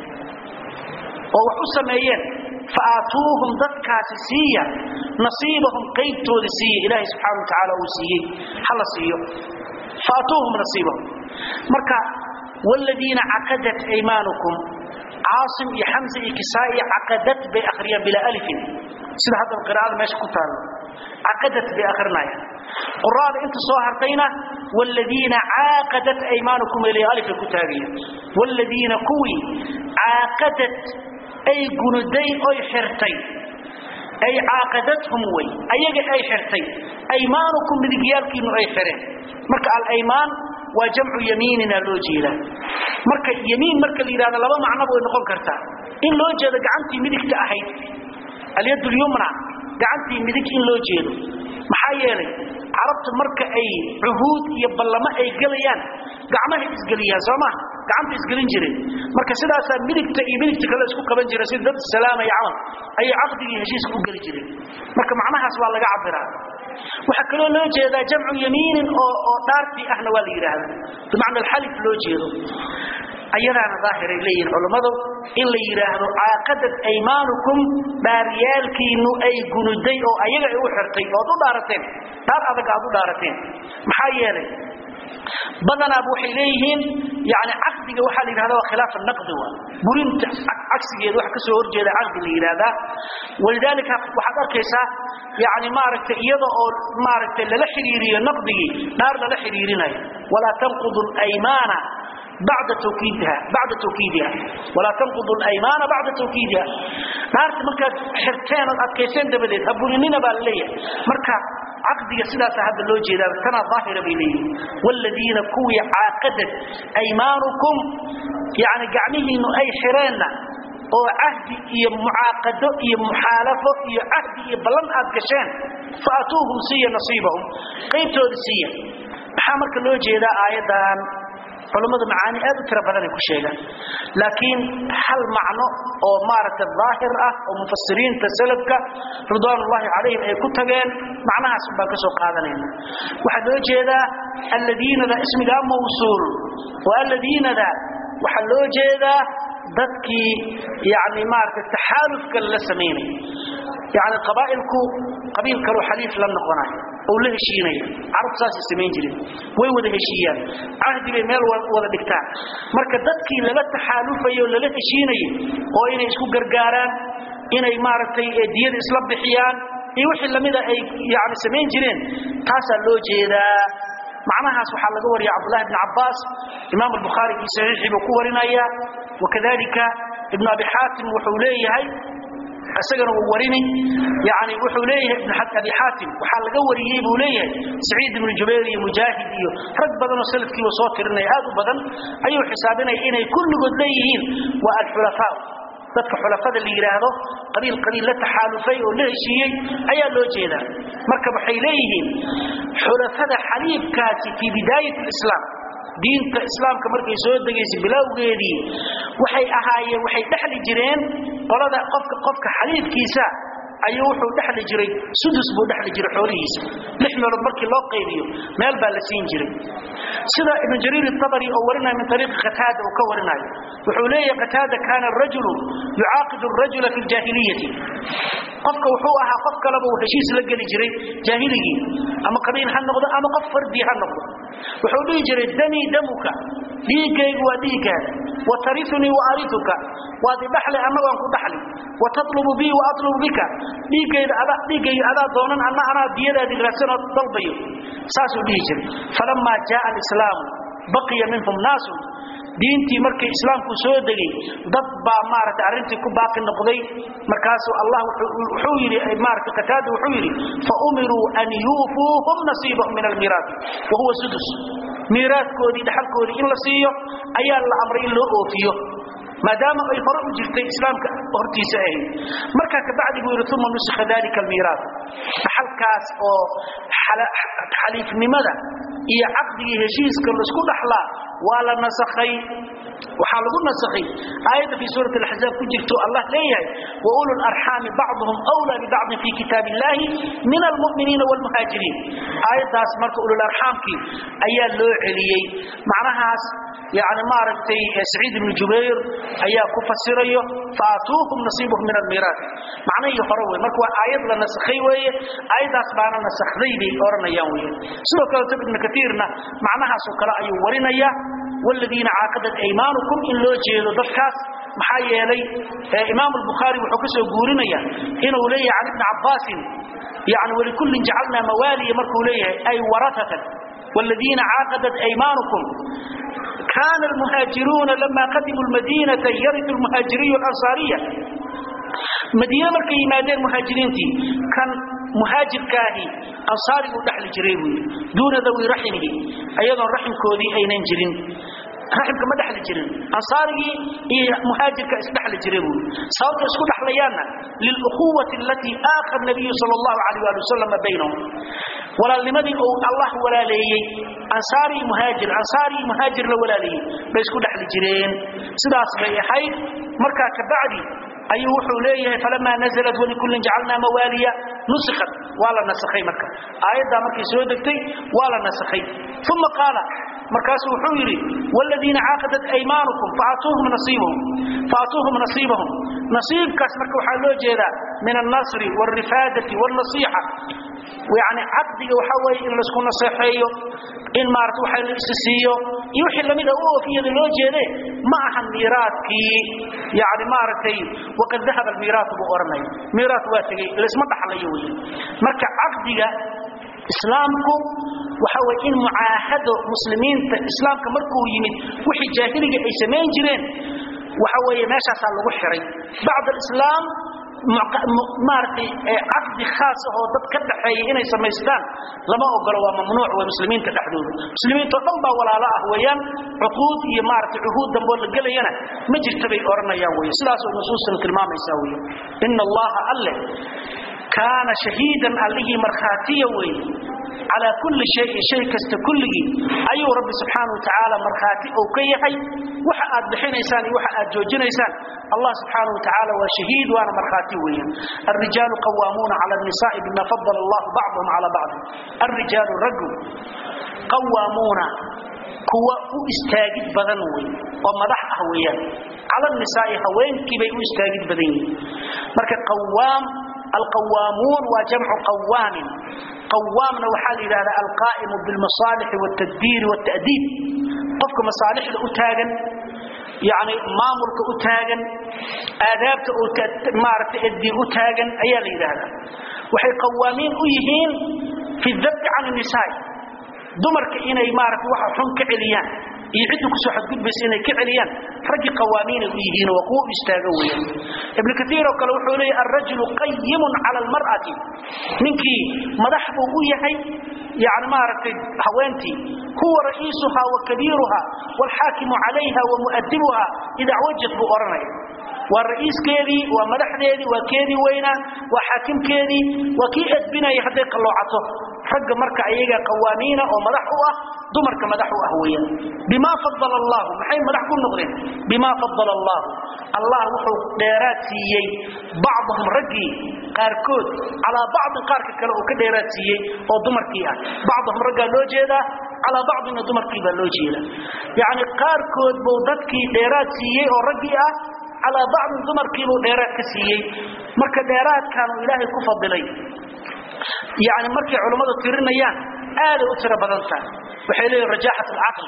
وحسميين فآتوهم ذكاسسية نصيبهم قيبتو لسية إلهي سبحانه وتعالى وسية حلا سية فآتوهم نصيبهم مركا والذين عقدت أيمانكم عاصم يحمزة كسائي عقدت بأخرية بلا ألف سيدة هذا القراءة ماشي كتال عقدت بأخرنا قراءة انت صاهرتينا والذين عاقدت أيمانكم إلى ألف الكتابية والذين كوي عاقدت أي جندي أي حرتين أي عاقدتهم وي أي حرتين أيمانكم بدقيالكم أي حرين مركع الأيمان وجمع يميننا لوجيلا marka yamiin marka la yiraahdo laba macno way noqon kartaa in loo jeedo gacantii midigta ahayd aliyadul yumna gacantii midig in loo jeedo maxaa yeelay arabta marka ay uhuud iyo ballama ay galayaan gacmaha isgaliyaan Soomaa gacanta isgalin jireen marka sidaas midigta iyo midigta kale isku qaban jiray sida dad salaam ay camal ay aqdigii heshiis ku gali jireen marka macnahaas waa laga cabiraa waxa kale loo jeedaa jamcu yamiin oo dhaarti ahna waa la yiraahdaa bimaana alhalif loo jeedo ayadana ظاهر ilayeen culimadu in la yiraahdo aaqadad aymanukum baariyalkiinu ay gunuday oo ayaga ay u xirtay oo u dhaarateen taar adag aad u dhaarateen maxaa yeelay badana waxay leeyihiin yaani aqdiga waxa la yiraahdaa khilaaf an-naqd wa burinta aqsigeedu waxa ka soo horjeeda aqdi la yiraahdaa walidalika waxa arkaysaa yaani maaragtay iyada oo maaragtay la xiriiriyo naqdigi dhaar la xiriirinayo wala tanqudu al-aymana بعد توكيدها ولا تنقضوا الأيمان بعد توكيدها نارت مركا حرتين أتكيسين دبدين أبولينينا باللية مركا عقدي سلاسة هذا اللوجي إذا كان ظاهر بليه والذين كوي عاقدت أيمانكم يعني قعنيه إنه أي حرينا أو عهدي معاقدة محالفة عهدي بلن أدكشين فأتوهم سيا نصيبهم قيبتوا لسيا بحامرك اللوجي إذا آيدان علماء معاني أدو ترى بدن كل شيء لكن هل معنى أو مارة الظاهر أو مفسرين تسلبك رضوان الله عليهم أي كتبين معناها سبب كسو قادنين واحد وجه الذين ذا اسم ذا موصول والذين ذا واحد وجه ذاتكي يعني مارة التحالف كاللسميني يعني قبيل كرو حليف لن نقناه أو له شيئين عرب ساس السمين جري وده شيئين عهد بميل ولا دكتور مركز ذاتكي لا تحالف ولا له شيئين أو إنه يسكو قرقاران إنه مارة ديال إسلام بحيان يوحي لماذا يعني سمين جرين تاسا لو جيدا معناها سبحان الله قول يا عبد الله بن عباس إمام البخاري في صحيحه بقورنا إياه وكذلك ابن أبي حاتم وحوليه هاي أسجن ووريني يعني وحوليه ابن أبي حاتم وحال قوري بوليه سعيد بن جبير مجاهد رد بدن وسلفك وصوترنا هذا بدن أي حسابنا إنه كل قد ليهين والحلفاء dadka xulafada la yiraahdo qabiil la taxaalufay oo la heshiiyay ayaa loo jeedaa marka waxay leeyihiin xulafada xaliifkaasi fi bidaayat al-islam diinta islaamka markay soo degaysay bilowgeedii waxay ahaayeen waxay dhaxli jireen qolada qofka xaliifkiisa ayuu wuxuu dhaxli jiray sudus buu dhaxli jiray xoolihiisa 6 meelood markii loo qaybiyo meel baa la siin jiray sida ibn jarir at-tabari oo warina min tariiq qatada oo ka warinayo wuxuu leeyahay qatada kana ar-rajulu yu'aqidu ar-rajula fi al-jahiliyyah qofka wuxuu ahaa qof kalaba uu heshiis la gali jiray jahiligi ama qabiil ha noqdo ama qof fardi ha noqdo wuxuu dhihi jiray dami damuka dhiigaygu waa dhiigaada wa tarithuni wa arithuka waa dhaxli anagu aan ku dhaxli wa tatlubu bi wa atlubu bika dhiigayga adaa doonan ana biyadaadi raasano dalbayo saasuu dhihi jiray falamma jaa al-islam baqiya minhum naas diintii markii islaamku soo degay dad baa maaragtay arintii ku baaqi noqday markaas Allah wuxuu yiri maaragtay qataada wuxuu yiri fa umiru an yufuhum nasibahum min al-mirath wa huwa sudus mirathkoodii dhaxalkoodii in la siiyo ayaa la amray in loo oofiyo maadaama ay hore u jirtay islaamka hortiisa ay marka ka bacdi buu yiri thumma nusakha dalika al-mirath dhaxalkaas oo xaliifnimada iyo aqdiga heshiiska la isku dhaxlaa wala nasakhay waxa lagu nasakhay aayada fi suurat al-ahzab ku jirto Allah leeyahay wa ulul arham ba'dhum awla bi ba'd fi kitabillahi min al-mu'minin wal muhajirin aayadaas marka ulul arhamki ayaa loo celiyay macnahaas yaani maaragtay Saeed ibn Jubayr ayaa ku fasirayo faatuhum nasiibahum min al-mirath macnaheedu hore way marka aayad la nasakhay way aayadaas baana nasakhday bay oranayaan way sidoo kale ibn Kathirna macnahaas oo kala ayuu warinaya والذين عاقدت ايمانكم ان لو jeedo dadkaas maxaa yeelay imaam al-bukhari wuxuu ka soo guurinaya inuu leeyahay ali ibn abbas yaani wali kullin ja'alna mawali markuu leeyahay ay warathatan والذين عاقدت ايمانكم كان المهاجرون لما قدموا المدينه يرث المهاجري الانصاريه مدينه markay yimaadeen muhaajiriintii kan muhaajirkaahi ansaari u dhaxli jiray duuna dawi rahimihi ayadoo rahimkoodii aynan jirin rahimka ma dhaxli jirin ansaarigi iyo muhaajirka isdhaxli jiray sababta isku dhaxlayaana lil ukhuwati allati akhar nabiy sallallahu alayhi wa sallam baynahum walaalnimadii oo Allah walaaleeyay ansaari muhaajir la walaaleeyay bay isku dhaxli jireen sidaas bay ahayd marka ka bacdi ayuu wuxuu leeyahay falama nazalat wa likullin ja'alna mawaliya nusikhat wala nasakhay marka aayada markii soo degtay wala nasakhay thumma qala markaas wuxuu yiri walladina aqadat aymanukum fa'atuhum nasibahum nasibkaas marka waxa loo jeedaa min an-nasr wal-rifadati wal-nasiha ويعني عقدي وحوي إن لسكو نصيحيو إن مارت وحي الاستسيو يوحي لمده هو في يد الوجه معها الميراث يعني مارتي وقد ذهب الميراث بأورني ميراث واتقي لسما تحليوي مركع عقدي إسلامكم وحوي إن معاهد مسلمين إسلامك مركو يمين وحي جاهلي أي سمين جرين وحوي ماشا صار وحري بعد الإسلام مارتي عقد خاص هو دد كدخاي inay sameystaan lama ogolo waa mamnuuc way muslimiinta dhaxdooda muslimiinta dhanba walaala ah weeyaan uquud iyo maartay uquud dambo la galayana ma jirto bay oranayaan way sidaas oo nusuusta tilmaamaysa way inna allaha alla kana shahidan allihi markhatiya way على كل شيء كست كله أيو رب سبحانه وتعالى مرخاتي أو كيحي وحقات بحينيسان وحقات جوجينيسان الله سبحانه وتعالى وشهيد وانا مرخاتي ويا الرجال قوامون على النساء بما فضل الله بعضهم على بعض الرجال الرجل قوامون كوا استاجد بدنوي ومدح هويا على النساء هوين كبي استاجد بدني مركز قوام القوامون وجمع قوام قوامنا وحال إلى القائم بالمصالح والتدبير والتأديب قفك مصالح الأتاغن يعني مامرك أتاغن آدابك مارك أدي أتاغن أيالي هذا وحي قوامين أيهين في الذب عن النساء دمرك إني مارك وحا حنك عليان يعدك سوحد قد بس إني كعليان رجي قوامين أيهين وقوم استاغويا ابن كثير وقال وحولي الرجل قيم على المرأة منك مدحبه أيهي يعني مارك هوانتي هو رئيسها وكبيرها والحاكم عليها ومؤدبها إذا عوجت بأرني والرئيس كيدي ومدحديدي وكيدي وينا وحاكم كيدي وكي ادبنا يحدق اللوعته رج مركا ايغا قوانين او مدحوه دمرك مدحوه هويا بما فضل الله maxay madax ku noqdeen bima fadala Allah Allah wuxuu dheeraad siiyay bacdhum ragi qaarkood ala bacd qaarka kale oo ka dheeraad siiyay oo dumarkii ah bacdhum raga loo jeeda ala bacdina dumarkii ba loo jeeda yaani qaarkood buu dadkii dheeraad siiyay oo ragi ah ala bacd dumarkii buu dheeraad ka siiyay marka dheeraadkan Ilaahay ku fadilay yaani markii culimadu tirinayaan aad u tira badan tahay waxay leeyihiin rajaxat al-aqli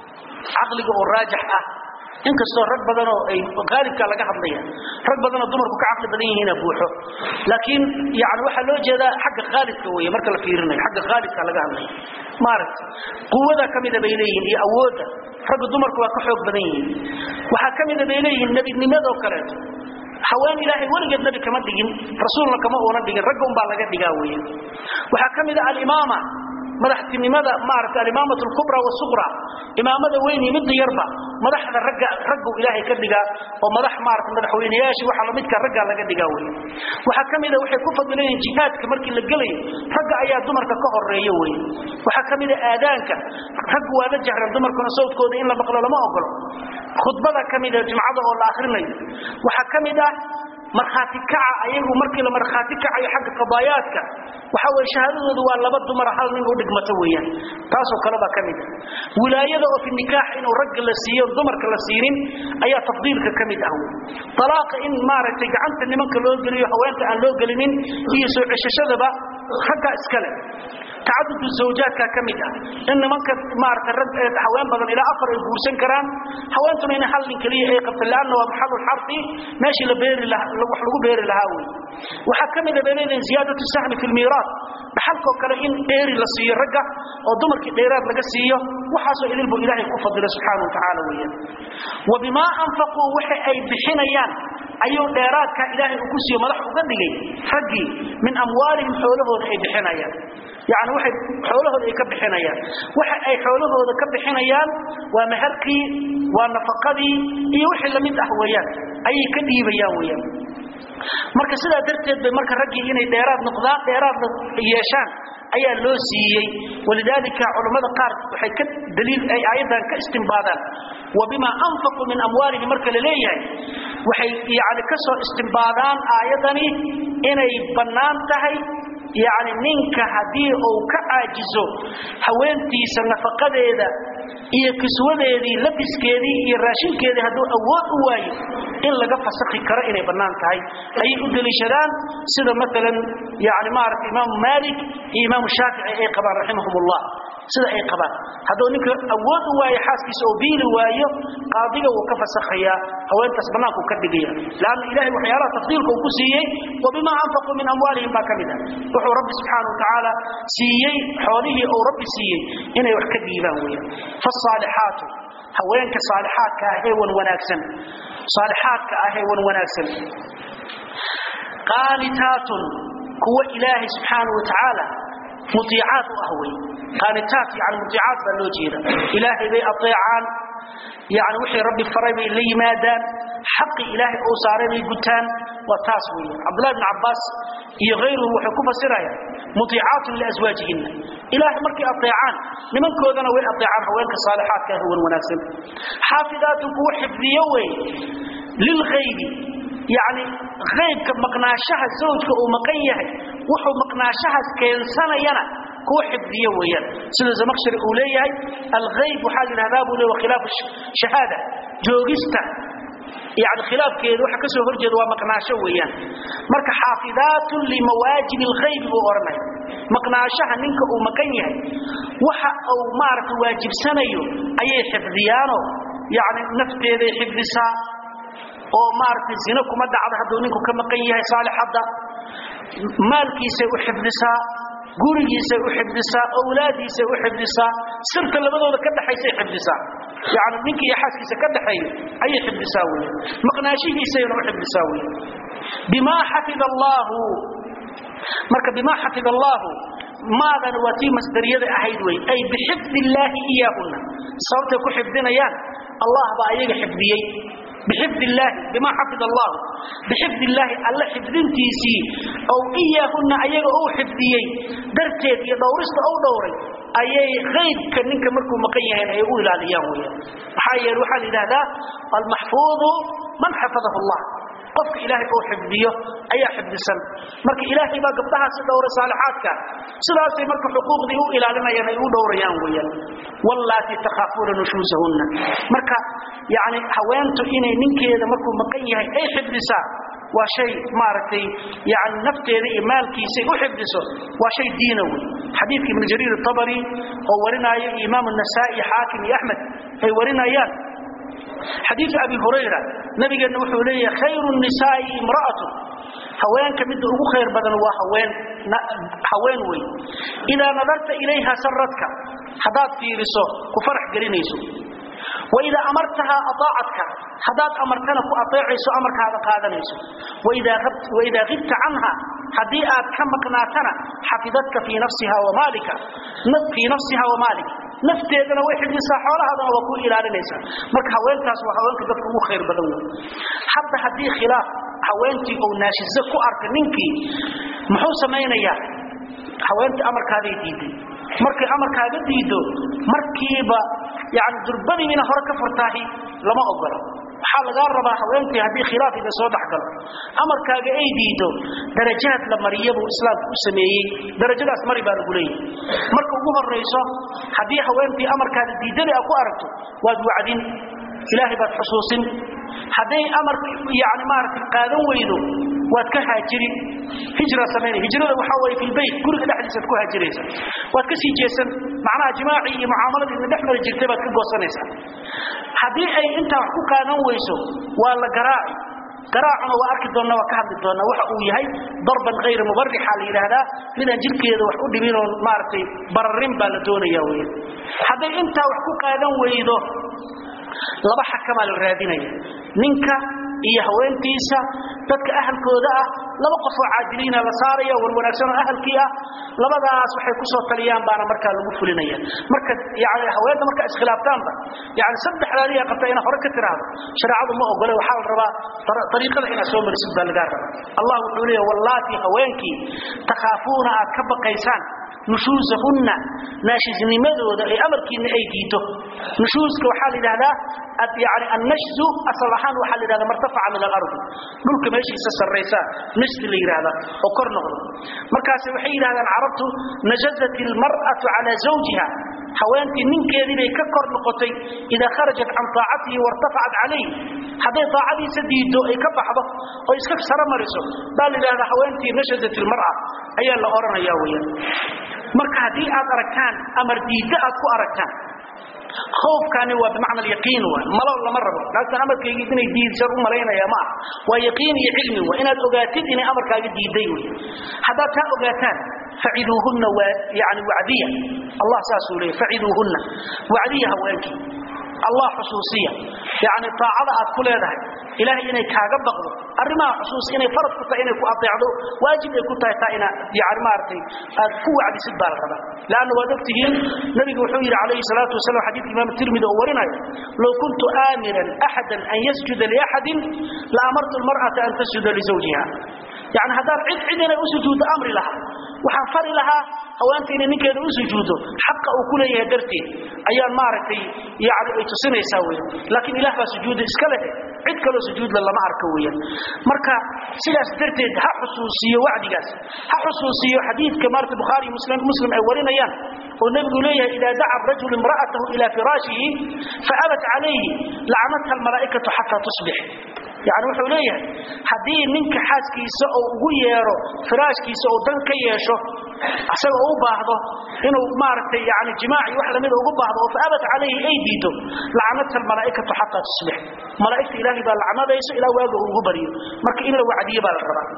aqliga oo raajix ah inkastoo rag badan oo ay qaalibka laga hadlaya rag badan oo dumarku ka aqli badan yihiin buuxo laakiin yaani waxa loo jeedaa xagga qaalibka weeye marka la fiirinayo xagga qaalibka laga hadlayo maarag quwada kamida bay leeyihiin iyo awoodda rag dumarku waa ka xoog badan yihiin waxa kamida bay leeyihiin nabinimada oo kale haween ilaahay waligeed nabi kama dhigin rasuulna kama oona dhigin rag un baa laga dhigaa weeye waxa kamida al-imaama madaxtinimada maarta al-imaamatu al-kubra wa sughra imaamada weyn iyo mid yarba madaxda raggu ilaahay ka dhiga oo madax maarta madaxweynayaasha waxa la midka ragga laga dhigaa weeye waxa kamida waxay ku fadhileen jihaadka markii la galayo ragga ayaa dumarka ka horeeyo weeye waxa kamida aadaanka raggu waa la jahran dumarkuna sawdkooda in la maqlo lama ogolo khudbada kamida jumcada oo la akhrinayo waxa kamida marxaati kaca ayagu markii la marxaati kacayo xagga qadaayaadka waxa way shahaadadoodu waa laba dumar hal nin u dhigmato weeyaan taas oo kale ba kamid wilaayada oo fi nikaax inuu rag la siiyo dumarka la siinin ayaa tafdiilka kamid ah talaaq in maaragtay gacanta nimanka loo geliyo haweenta aan loo gelinin iyo soo ceshashadaba ragga iskale تعدد الزوجات كمية إن ممكن ما أرترد حوان بدن إلى أفر البوسن كرام حوانتم هنا حل كلية أي قبل لأنه محل الحرفي ماشي لبير له وحلو بير الهاوي وحكم إذا بين زيادة السهم في الميراث بحلقه كلاين بير لصي رجع أو دمر كبيرات لقسيه وحاسوا إلى الإلهي كفضل سبحانه وتعالى وياه وبما أنفقوا وحي أي بحنيان أيو ديرات كإلهي أكسي وملح وقدقي حقي من أموالهم حوله أي بحنيان يعني واحد حوله أي كبحنيان واحد أي حوله كبحنيان ومهركي ونفقدي أي واحد لمن أحويان أي كديب ياويان marka sida darteed bay marka ragii inay dheeraad noqdaan dheeraad yeeshaan ayaa loo siiyay walidaalika culimada qaar waxay ka daliil ay aayadan ka istinbaadaan wabima anfaqu min amwalihim marka la leeyahay waxay yaani ka soo istinbaadaan aayadani inay banaan tahay yaani ninka hadii uu ka aajizo haweentiisa nafaqadeeda iyo kiswadeedii labiskeedii iyo raashinkeedii haduu awood u waayo in laga fasakhi karo inay banaan tahay ay u dalishadaan sida midalan yaani maarif imaam Malik iyo imaam Shafi'i ay qabaan rahimahumullah sida ay qabaan haduu ninka awood u waayo xaaskiisa oo biili waayo qaadiga uu ka fasakhaya haweentas banaanku ka dhigaya laana ilaahi waxyaalaha tafdiilka uu ku siiyay wabima anfaqu min amwalihim bakamida wuxuu rabbi subhanahu wa ta'ala siiyay xoolihi oo rabbi siiyay inay wax ka dhiibaan weeyaan fasalihatu haweenka salihaatka ah ee wanaagsan صالحات أهون وناسل قانتات كو إله سبحانه وتعالى مطيعات أهوي قانتات يعني مطيعات بالوجيرة إلهي ذي أطيعان يعني وحي ربي فريبي لي مادان حق إلهي أوصاري لي قتان وتاسوي عبد الله بن عباس يغيره وحكوفة سرايا مطيعات لأزواجهن إلهي مركي أطيعان لمن كودنا وين أطيعان هوينك صالحات كهون وناسل حافظات كو حفظيوي للغيب يعني غيب كمقناشها زوجك ومقيه وحو مقناشها كينسانا ينا كو حفظيه ويان سيده زمخشر اوليه الغيب وحال الهباب له وخلاف الشهاده جوجستا يعني خلاف كيد waxa ka soo horjeed waa maqnaasho weeyaan marka xaafidaatu limawaajib alghayb warmay maqnaashaha ninka uu maqan yahay waxa uu maarka waajibsanayo ayay xifdiyaano يعني nafteeda xifdisaa oo maartay sina kuma dhacdo haduu ninku ka maqan yahay saalixada maalkiisa u xifdisaa gurigiisa u xifdisaa awlaadiisa u xifdisaa sirta labadooda ka dhaxaysa xifdisaa يعني ninka iyo xaaskiisa ka dhaxayo ay xifdisaa weey maqnaashihiisa u xifdisaa weey bima hafiz Allah marka bima hafiz Allah maadan wati masdariyada ahayd weey ay bihifd Allah iyahuna sababta ku xifdinayaan Allah ba ayaga xifdiyay بحفظ الله بما حفظ الله بحفظ الله الله حفظنتيسي أو إياهن أيها أو حفظيي درتيد يدورست أو دوري أي غيب كنك مركو مقيهين أي أولى اليوم حي روح لهذا المحفوظ من حفظه الله قف إلهي أو حفظيه أي حفظ سن مرك إلهي ما قبضها سدور صالحاتك سلاسي مرك حقوق ذي إلى لنا ينيو دوريان ويا والله تخافون نشوزهن مرك يعني حوانت إني منك إذا مركو مقيه أي حفظ سن وشيء مارتي يعني نفتي ذي مالكي سيء حفظه وشيء دينوي حديث ابن جرير الطبري أو ورنا إمام النسائي حاكم أحمد أي ورنا يان حديث أبي هريرة نبي قال نوحي لي خير النساء امرأة هوان كمد أبو خير بدن هوان وي إذا نظرت إليها سرتك حداد في رسول كفرح قرينيسو وإذا أمرتها أطاعتك حداد أمرتنا فأطيعيسو أمرك هذا قادنيسو وإذا غبت عنها حديئات كمقناتنا حفظتك في نفسها ومالك في نفسها ومالك نفتيدنا واحد نساء حولها هذا وكل إلى لنيسا مرك هوانتاس وهوانك دفك أبو خير بدن حتى حدي خلاف هوانتي أو ناشزة كو أرك منكي محوسة مينيا هوانتي أمرك هذه ديدي مركي أمرك هذه ديدو مركيبا يعني دربني من هرك فرتاهي لما أقبله حال قرب حوانتي هذه خلاف إذا صوت حقل أمرك هذه أي ديدو درجات لما ريبوا إسلام سميه درجات أسمري بارقولي مرك أبوه الرئيسة هذه حوانتي أمرك هذه ديدني أكو أركته وادوعدين إلهي بات حصوص هذه أمر يعني مارك قادم ويدو واتكهاجري هجرة سميني هجرة وحاولي في البيت كل كده حديثة تكوهاجري واتكسي جيسن معناها جماعي معاملة إن نحن الجلتبة كبه صنيسة هذه أي انت وحكو قادم ويسو ولا قراعي قراعنا وأركد دونا وكهد دونا وحقوي هاي ضربا غير مبرح على هذا من أجل كده وحقود بينه مارتي بررين بالدوني يوي هذه انت وحكو قادم ويدو laba xakama la raadinaya ninka iyo haweentiisa dadka ahalkooda ah laba qof oo caadiliina la saaraya war wanaagsan ahalkii ah labadaas waxay ku soo taliyaan baana marka lagu fulinaya marka yaani haweenta marka iskhilaaftaanba yaani saddex raadiya qabtay in hore ka tiraado shariicadu ma ogole waxa la rabaa tariiqada in soo marisid baa laga rabaa allah wuxuu leeyahay wallahi haweenki takhaafuna aad ka baqaysaan نشوزهن ناشز نمدود أي أمركين أي ديته نشوزك وحال هذا يعني النشز أصلحان وحال هذا مرتفع من الأرض نلك ماشي سسر ريسا نشز لي هذا وقرنه مركز وحيد هذا عرفت نجزت المرأة على زوجها حوانتي منك يذي ككر نقطي إذا خرجت عن طاعته وارتفعت عليه هذا طاعتي سديده أي كبحضه ويسكف سرمرسه بل هذا حوانتي نجزت المرأة أي الله أرنا ياويا marka hadii aad aragtaan amar diida aad ku aragtaan خوفكاني وبمعنى اليقين وملو لما ربو لكن أمرك يجيدني ديد شر ملينا يا ما ويقين علمي وإن أوجاتين إني أمرك يجيدني هذا أوجاتان فعذوهن ويعني وعدية الله ساسولي فعذوهن وعدية هوانك الله خصوصية يعني طاعة كل هذا إلهي إنك هاجبقه الرما خصوص إنك فرض كنت إنك أطيعه واجب كنت إنا يعني مارتي قوة عدي سبال هذا لأنه وذكتهم نبي وحير عليه الصلاة والسلام حديث إمام الترمذي أولنا لو كنت آمرا أحدا أن يسجد لأحد لأمرت المرأة أن تسجد لزوجها يعني هذا عندنا أسجود أمر لها وحنفر لها أو أنت إنك أسجوده حق أكون يهدرتي أيام مارتي يعني تصنع يسوي لكن إله سجود إسكاله عد كله سجود لله ما أركويا مركا سلاس درتي ها حسوسية وعدي جالس ها حسوسية حديث كمارة البخاري مسلم أولين أيام والنبي يقول إذا دعا الرجل امرأته إلى فراشه فأبت عليه لعنتها الملائكة حتى تصبح يعني وحو ليه حدي منك حاسكيسا او ugu yeero firaashkiisa oo dan ka yeesho asaga oo baahdo inuu maartay yani jimaaci wax lamid ugu baahdo oo faabat alayhi aydido la'anat malaa'ikatu hatta tusbih malaa'ikatu ilaahi baa la'anadayso ila waaga ugu bariyo marka in la wacdiyo baa la rabaa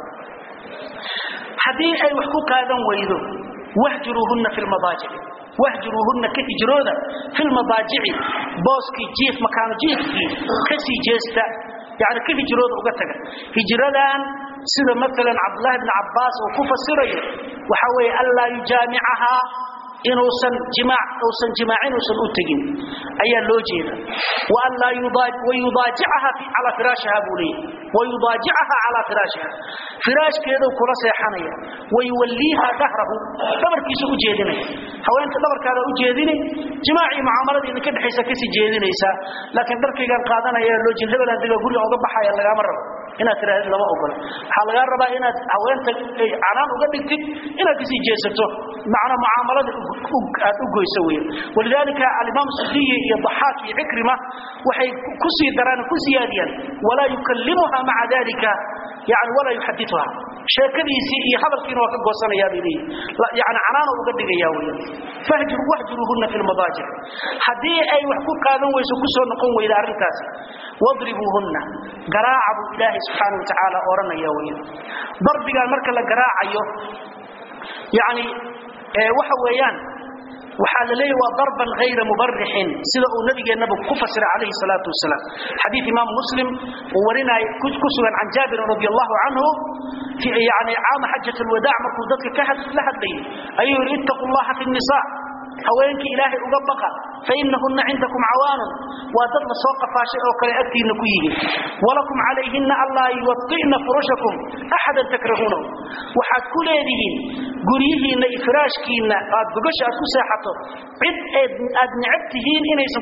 hadii ay wax ku qaadan weydo wahjuruhunna fil madaji wahjuruhunna kahijrooda fil madaji booski jiif makaan jiifki kasi jeesta يعني كيف هجرود وقتها هجردان سيده مثلا عبد الله بن عباس وكفسريه وحوي الا يجامعها inuusan jimaacin uusan u tagin ayaa loo jeeda wa an la yudaaji'aha ala firashiha buli wa yudaaji'aha ala firashiha firashkeedu kula seexanaya way waliha dahrahu dabarkiisa u jeedinay haweenta dabarkaada u jeedinay jimaaci muamaladii ka dhaxaysa kasi jeedinaysa laakiin darkigan qaadanaya loo jilhada diga guriga uga baxaya laga marro inaad tiraahdo lama ogola waxa laga rabaa inaad haweenta aanan uga dhigtid inaad kasi jeesato macna muamalada aad u goyso weey walidalika al-imam Suddi iyo Dhahhak iyo Ikrima waxay ku sii daraan ku siyaadiyaan wala yukallimuha ma'a dalika yani wala yuhaddithuha sheekadiisi iyo hadalkiina waa ka goosanaya bidii yani aanan uga dhigaya weey wahjuruhunna fil madaji hadii ay wax ku qaadan weyso ku soo noqon weyda arintaas wadribuhunna garaacu ilaahi subhanahu wa ta'ala oranaya weey darbiga marka la garaacayo yani waxa weeyaan waxa la leeyahay waa darban ghayr mubarrihin sida uu nabigeena ku fasiray alayhi salatu wasalaam hadith imam muslim warinay ku sugan an jabir radiyallahu anhu fi yani aam hajjat alwada' markuu dadka ka hadlay ayuu ittaqullaha fi an-nisa haweenki ilaahay uga baqa fa innahunna indakum awaanun wa dadna soo qafaashay oo kale agtiina ku yihiin walakum alayhinna alla yuwattina furushakum ahadan takrahuna waxaad ku leedihiin guriyihiina ifraashkiina aad gogasha aad ku seexato cid aad nicabtihiin inaysan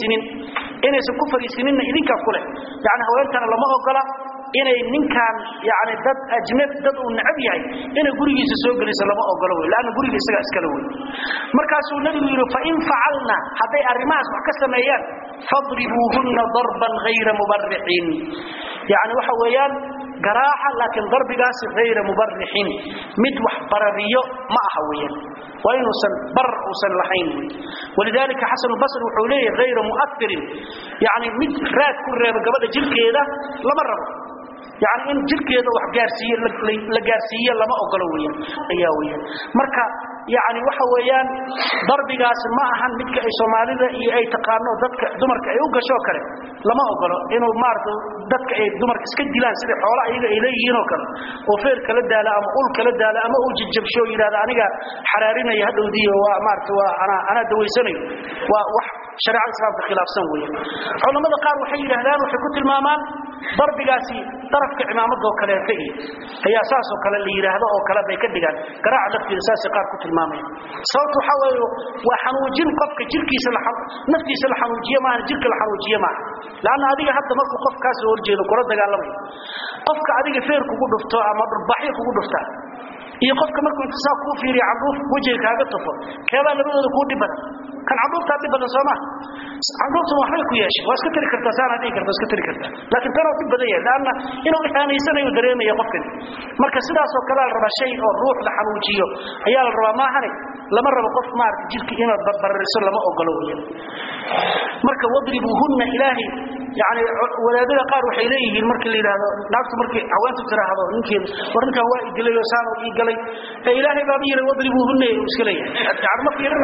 ku fariisinin idinka kule yaani haweentana lama ogola inay ninkan yaani dad ajnab dad uu nacab yahay inay gurigiisa soo galiso lama ogolo way laana guriga isaga iskala way markaas uu nabigu yiri fa in fa'alna haday arimaas wax ka sameeyaan fadribuhunna darban ghayra mubarrihin yaani waxa weeyaan garaaxa laakiin darbigaas ghayra mubarrihin mid wax barariyo ma aha weeyaan وإنه بر وسلحين ولذلك حسن البصري وحوليه غير مؤثر يعني مد رات كل قبل جل كذا لما ربط يعني إن جل كذا وحجارسية لجارسية لما أقلويا أيويا مركا يعني وحويان ضرب جاس ما أهان مدك أي سومالي أي تقارنه ضدك دمرك أيوجا شوكره لما أقوله إنه مارد ضدك أي دمرك سكت دلان سري حولا إليه ينوكر وفير كلا دالا أم أول كلا دالا أم أول جب شو إلى ذا أنا حرارينا يهدو دي ومارد وأنا دوي سني وح شرع الإسلام في خلاف سنوية علماء قالوا وحي الأهلان وحكوت المامان ضرب جاسي طرفك عمامته وكلا فيه هي أساسه وكلا اللي يرهده وكلا بيكدقان قراء لفت أساسي قال كتل المامين صوته حوله وحنوجين قفك جلكي سلحن نفتي سلحنوجية معه جلك الحنوجية معه لأن هذه حتى مركو قف كاسي ورجيه وكرد قال لهم قفك هذه فيرك وقود افتاء أما برباحيك وقود افتاء iyo qofka markuu intisaab ku fiiriyo caruuf wajiga kaaga tufo keeda labadooda ku dhiban kan caruufta dhiban Soomaa caruuftu waxay ku yeeshay waa iska tiri kartaa saanadii kartaa iska tiri kartaa laakiin tan oo badan yahay laana inuu ihaanaysanayo dareemayo qofkan marka sidaas oo kala raba shay oo ruux la xanuujiyo ayaa la rabaa ma ahane lama rabo qof maarka jirka inuu barbarayso lama ogolo weeyaan marka wadribuhunna ilaahi يعني walaadada qaar waxay leeyihiin markii la yiraahdo naagtu markii haweenta tiraahdo ninkeeda waranka waa idilay oo saan oo galay ilaahay baa yiri wadribuhunna iska leeyahay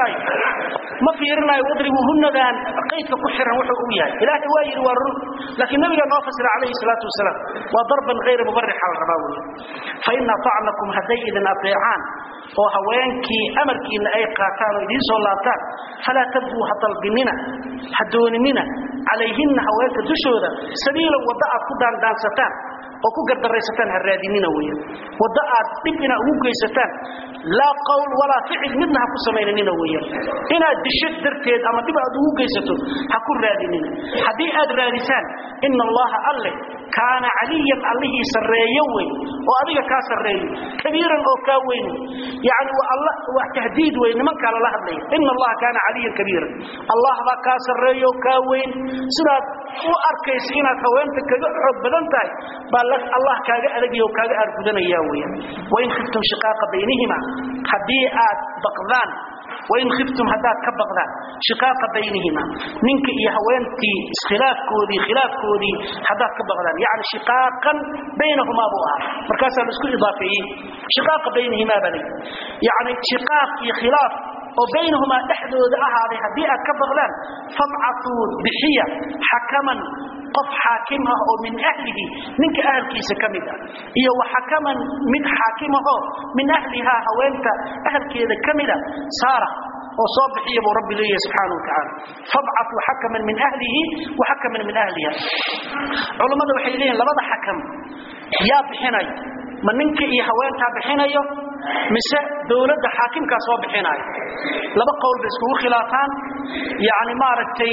ma fiirinayo wadribuhunna daan qaydka ku xiran wuxuu u yahay ilaahay waa yiri waa run laakiin nabiga noo fasira alayhi salatu wasalaam wa darban ghayr mubarrih al-rabawi fa inna ta'nakum hadaydan ati'an oo haweenkii amarkiina ay qaataan oo idin soo laabtaan fala tabdu hatalbinina hadoonina عليهن هواك دشودا سبيلا وضعت كدان دانستان oo ku gardareysataan haraadinina weeyaan wada dibina ugu geysataan la qawl wala ficil midna ku sameeynina weeyaan ina dishid darteed ama dib aad ugu geysato ha ku raadinina hadii aad raadisaan inna allaha alle kaana aliyan allahi sareeyo weey oo adiga ka sareeyo kabiiran oo ka weyn yaani wa allah wa tahdiid weey niman kala la hadlay inna allaha kaana aliyan kabiiran allah ba ka sareeyo ka weyn sidaad u arkaysi inaad haweenta kaga xoog badan tahay الله كاغا ادغيو كاغا ارفدنيا ويا وين خفتم شقاق بينهما حديئات بقضان وين خفتم هذا كبقضان شقاق بينهما منك يا هوانتي خلاف كودي هذا كبقضان يعني شقاقا بينهما ابوها مركز الاسكو اضافي شقاق بينهما بني يعني شقاق خلاف وبينهما تحدود هذه هديئة كبغلان فابعثوا بحية حكما قف حاكمها أو من أهله منك أهل كيس كمدا إيه وحكما من حاكمه من أهلها أو أنت أهل كيس كمدا سارة وصابحي ابو رب الله سبحانه وتعالى فابعثوا حكما من اهله وحكما من اهلها علماء waxay leeyihiin labada xakam yaa bixinay ma ninka iyo haweenta bixinayo mise dawladda xaakimka soo bixinayo laba qowl bay isku khilaafaan yaani ma aragtay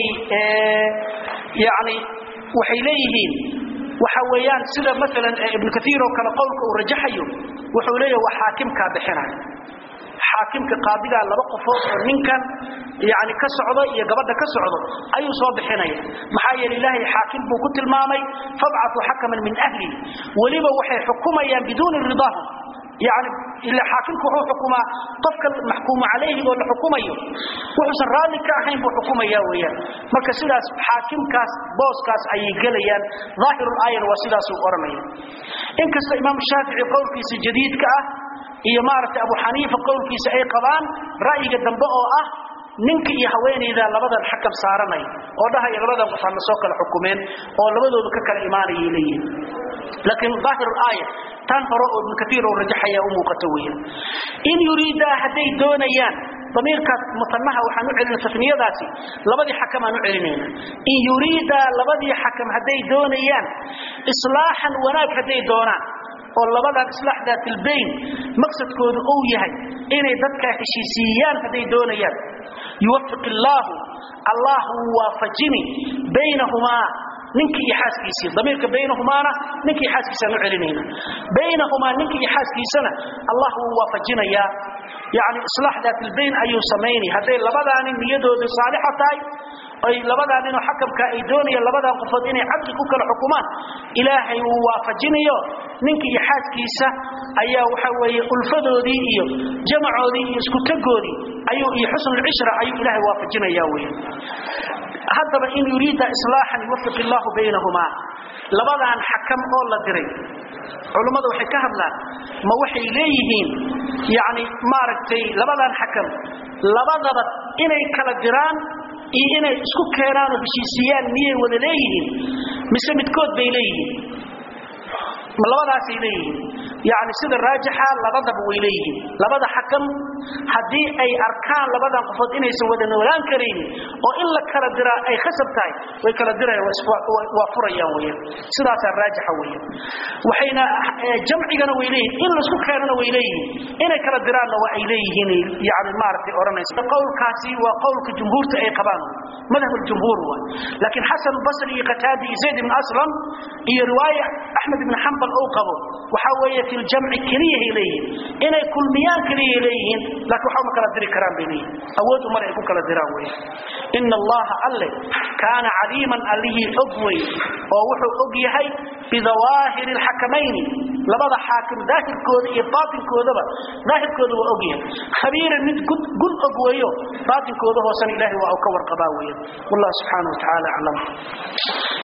yaani waxay leeyihiin waxa weeyaan sida mesela ibn kathir oo kala qowlka uu rajaxayo wuxuu leeyahay waa xaakimka bixinayo حاكمك قاضيga laba qofood oo ninkan yaani ka socdo iyo gabadha ka socdo ayuu soo bixinay maxaa yeelay ilaahay xaakim buu ku tilmaamay fab'atu hakaman min ahli waliba waxay xukumayaan bidun ridaah yaani ila xaakimku wuxuu xukumaa qofka maxkuum calayhi oo la xukumayo wuxuu raali ka ahayn buu xukumaya weeyaan marka sidaas xaakimkaas booskaas ay galayaan zaahirul aayad waa sidaas uu oranaya in kasta imaam shaafici qowlkiisa jadiidka ah iyo maartay Abu Hanifa qowlkiisa ay qabaan ra'yiga dambe oo ah ninka iyo haweeneyda labadan xakam saaranay oo dhahay labadan qof aan soo kala xukumeen oo labadoodu ka kala iimaanayay leeyihiin laakiin zaahir al-aayah tan hore oo ibn kathir oo rajaxaya u muuqato weeyaan in yurida haday doonayaan ضميرك مصنعها وحنو علينا تثنيداتي لبدي حكم انو علينا ان يريد لبدي حكم هدي دونيان اصلاحا وناك هدي دونان oo labada islaax daatil bayn maqsadkoodu uu yahay inay dadka heshiisiyaan haday doonayaan yuwaffiqillahu Allahu waafajini baynahuma ninki iyo xaaskiisa damirka baynahumana ninki iyo xaaskiisa u celinayna baynahuma ninki iyo xaaskiisana Allahu waafajinaya yaani islaax daatil bayn ayu sameeyni haday labadaan niyadoodu saalixah tahay ay labadaan inuu xakamka ay doonayaan labadaan qofood inay cadli ku kala xukumaan ilaahay uu waafajinayo ninkii iyo xaaskiisa ayaa waxa weeye ulfadoodii iyo jamacoodii iyo isku tagoodii ayuu iyo xusnul ishra ayuu ilaahay waafajinaya weeye hadaba in yurida islaahan yuwaffiq Allahu baynahuma labadaan xakam oo la diray culimadu waxay ka hadlaan ma waxay leeyihiin yaani maaragtay labadaan xakam labadaba inay kala diraan inay isku keenaan oo heshiisiyaan miyay wada leeyihiin mise midkood bay leeyihiin ma labadaas ay leeyihiin yaani sida raajixa labadaba way leeyihiin labada xakam hadii ay arkaan labadan qofood inay soo wada noolaan kareen oo in la kala dira ay khasab tahay way kala dirayaan waa furayaan weeyaan sidaas raajixa weeyaan waxayna jamcigana way leeyihiin in la isku keenana way leeyihiin inay kala diraan waa ay leeyihiin yaani maartay oranaysa qowlkaasi waa qowlka jumhuurta ay qabaan madhab al-jumhur waa laakiin hasan al-basri qataadi zayd ibn aslam iyo riwaaya ahmad ibn hanbal oo qabo waxa weeye fil jam'i kaliya ilayhi inay kulmiyaan kaliya ilayhi laakiin waxa ma kala diri karaan beeyay awood umar ay ku kala diraan weey inna allaha alla kaana aliman alihi ogway oo wuxuu og yahay bidawahir al-hakamayn labada xaakim daahirkooda iyo baatinkoodaba daahirkooda waa og yahay khabiir mid gud ogwayo baatinkoodaba hoosan ilaahi waa ka warqabaa weey wallahu subhanahu wa ta'ala a'lam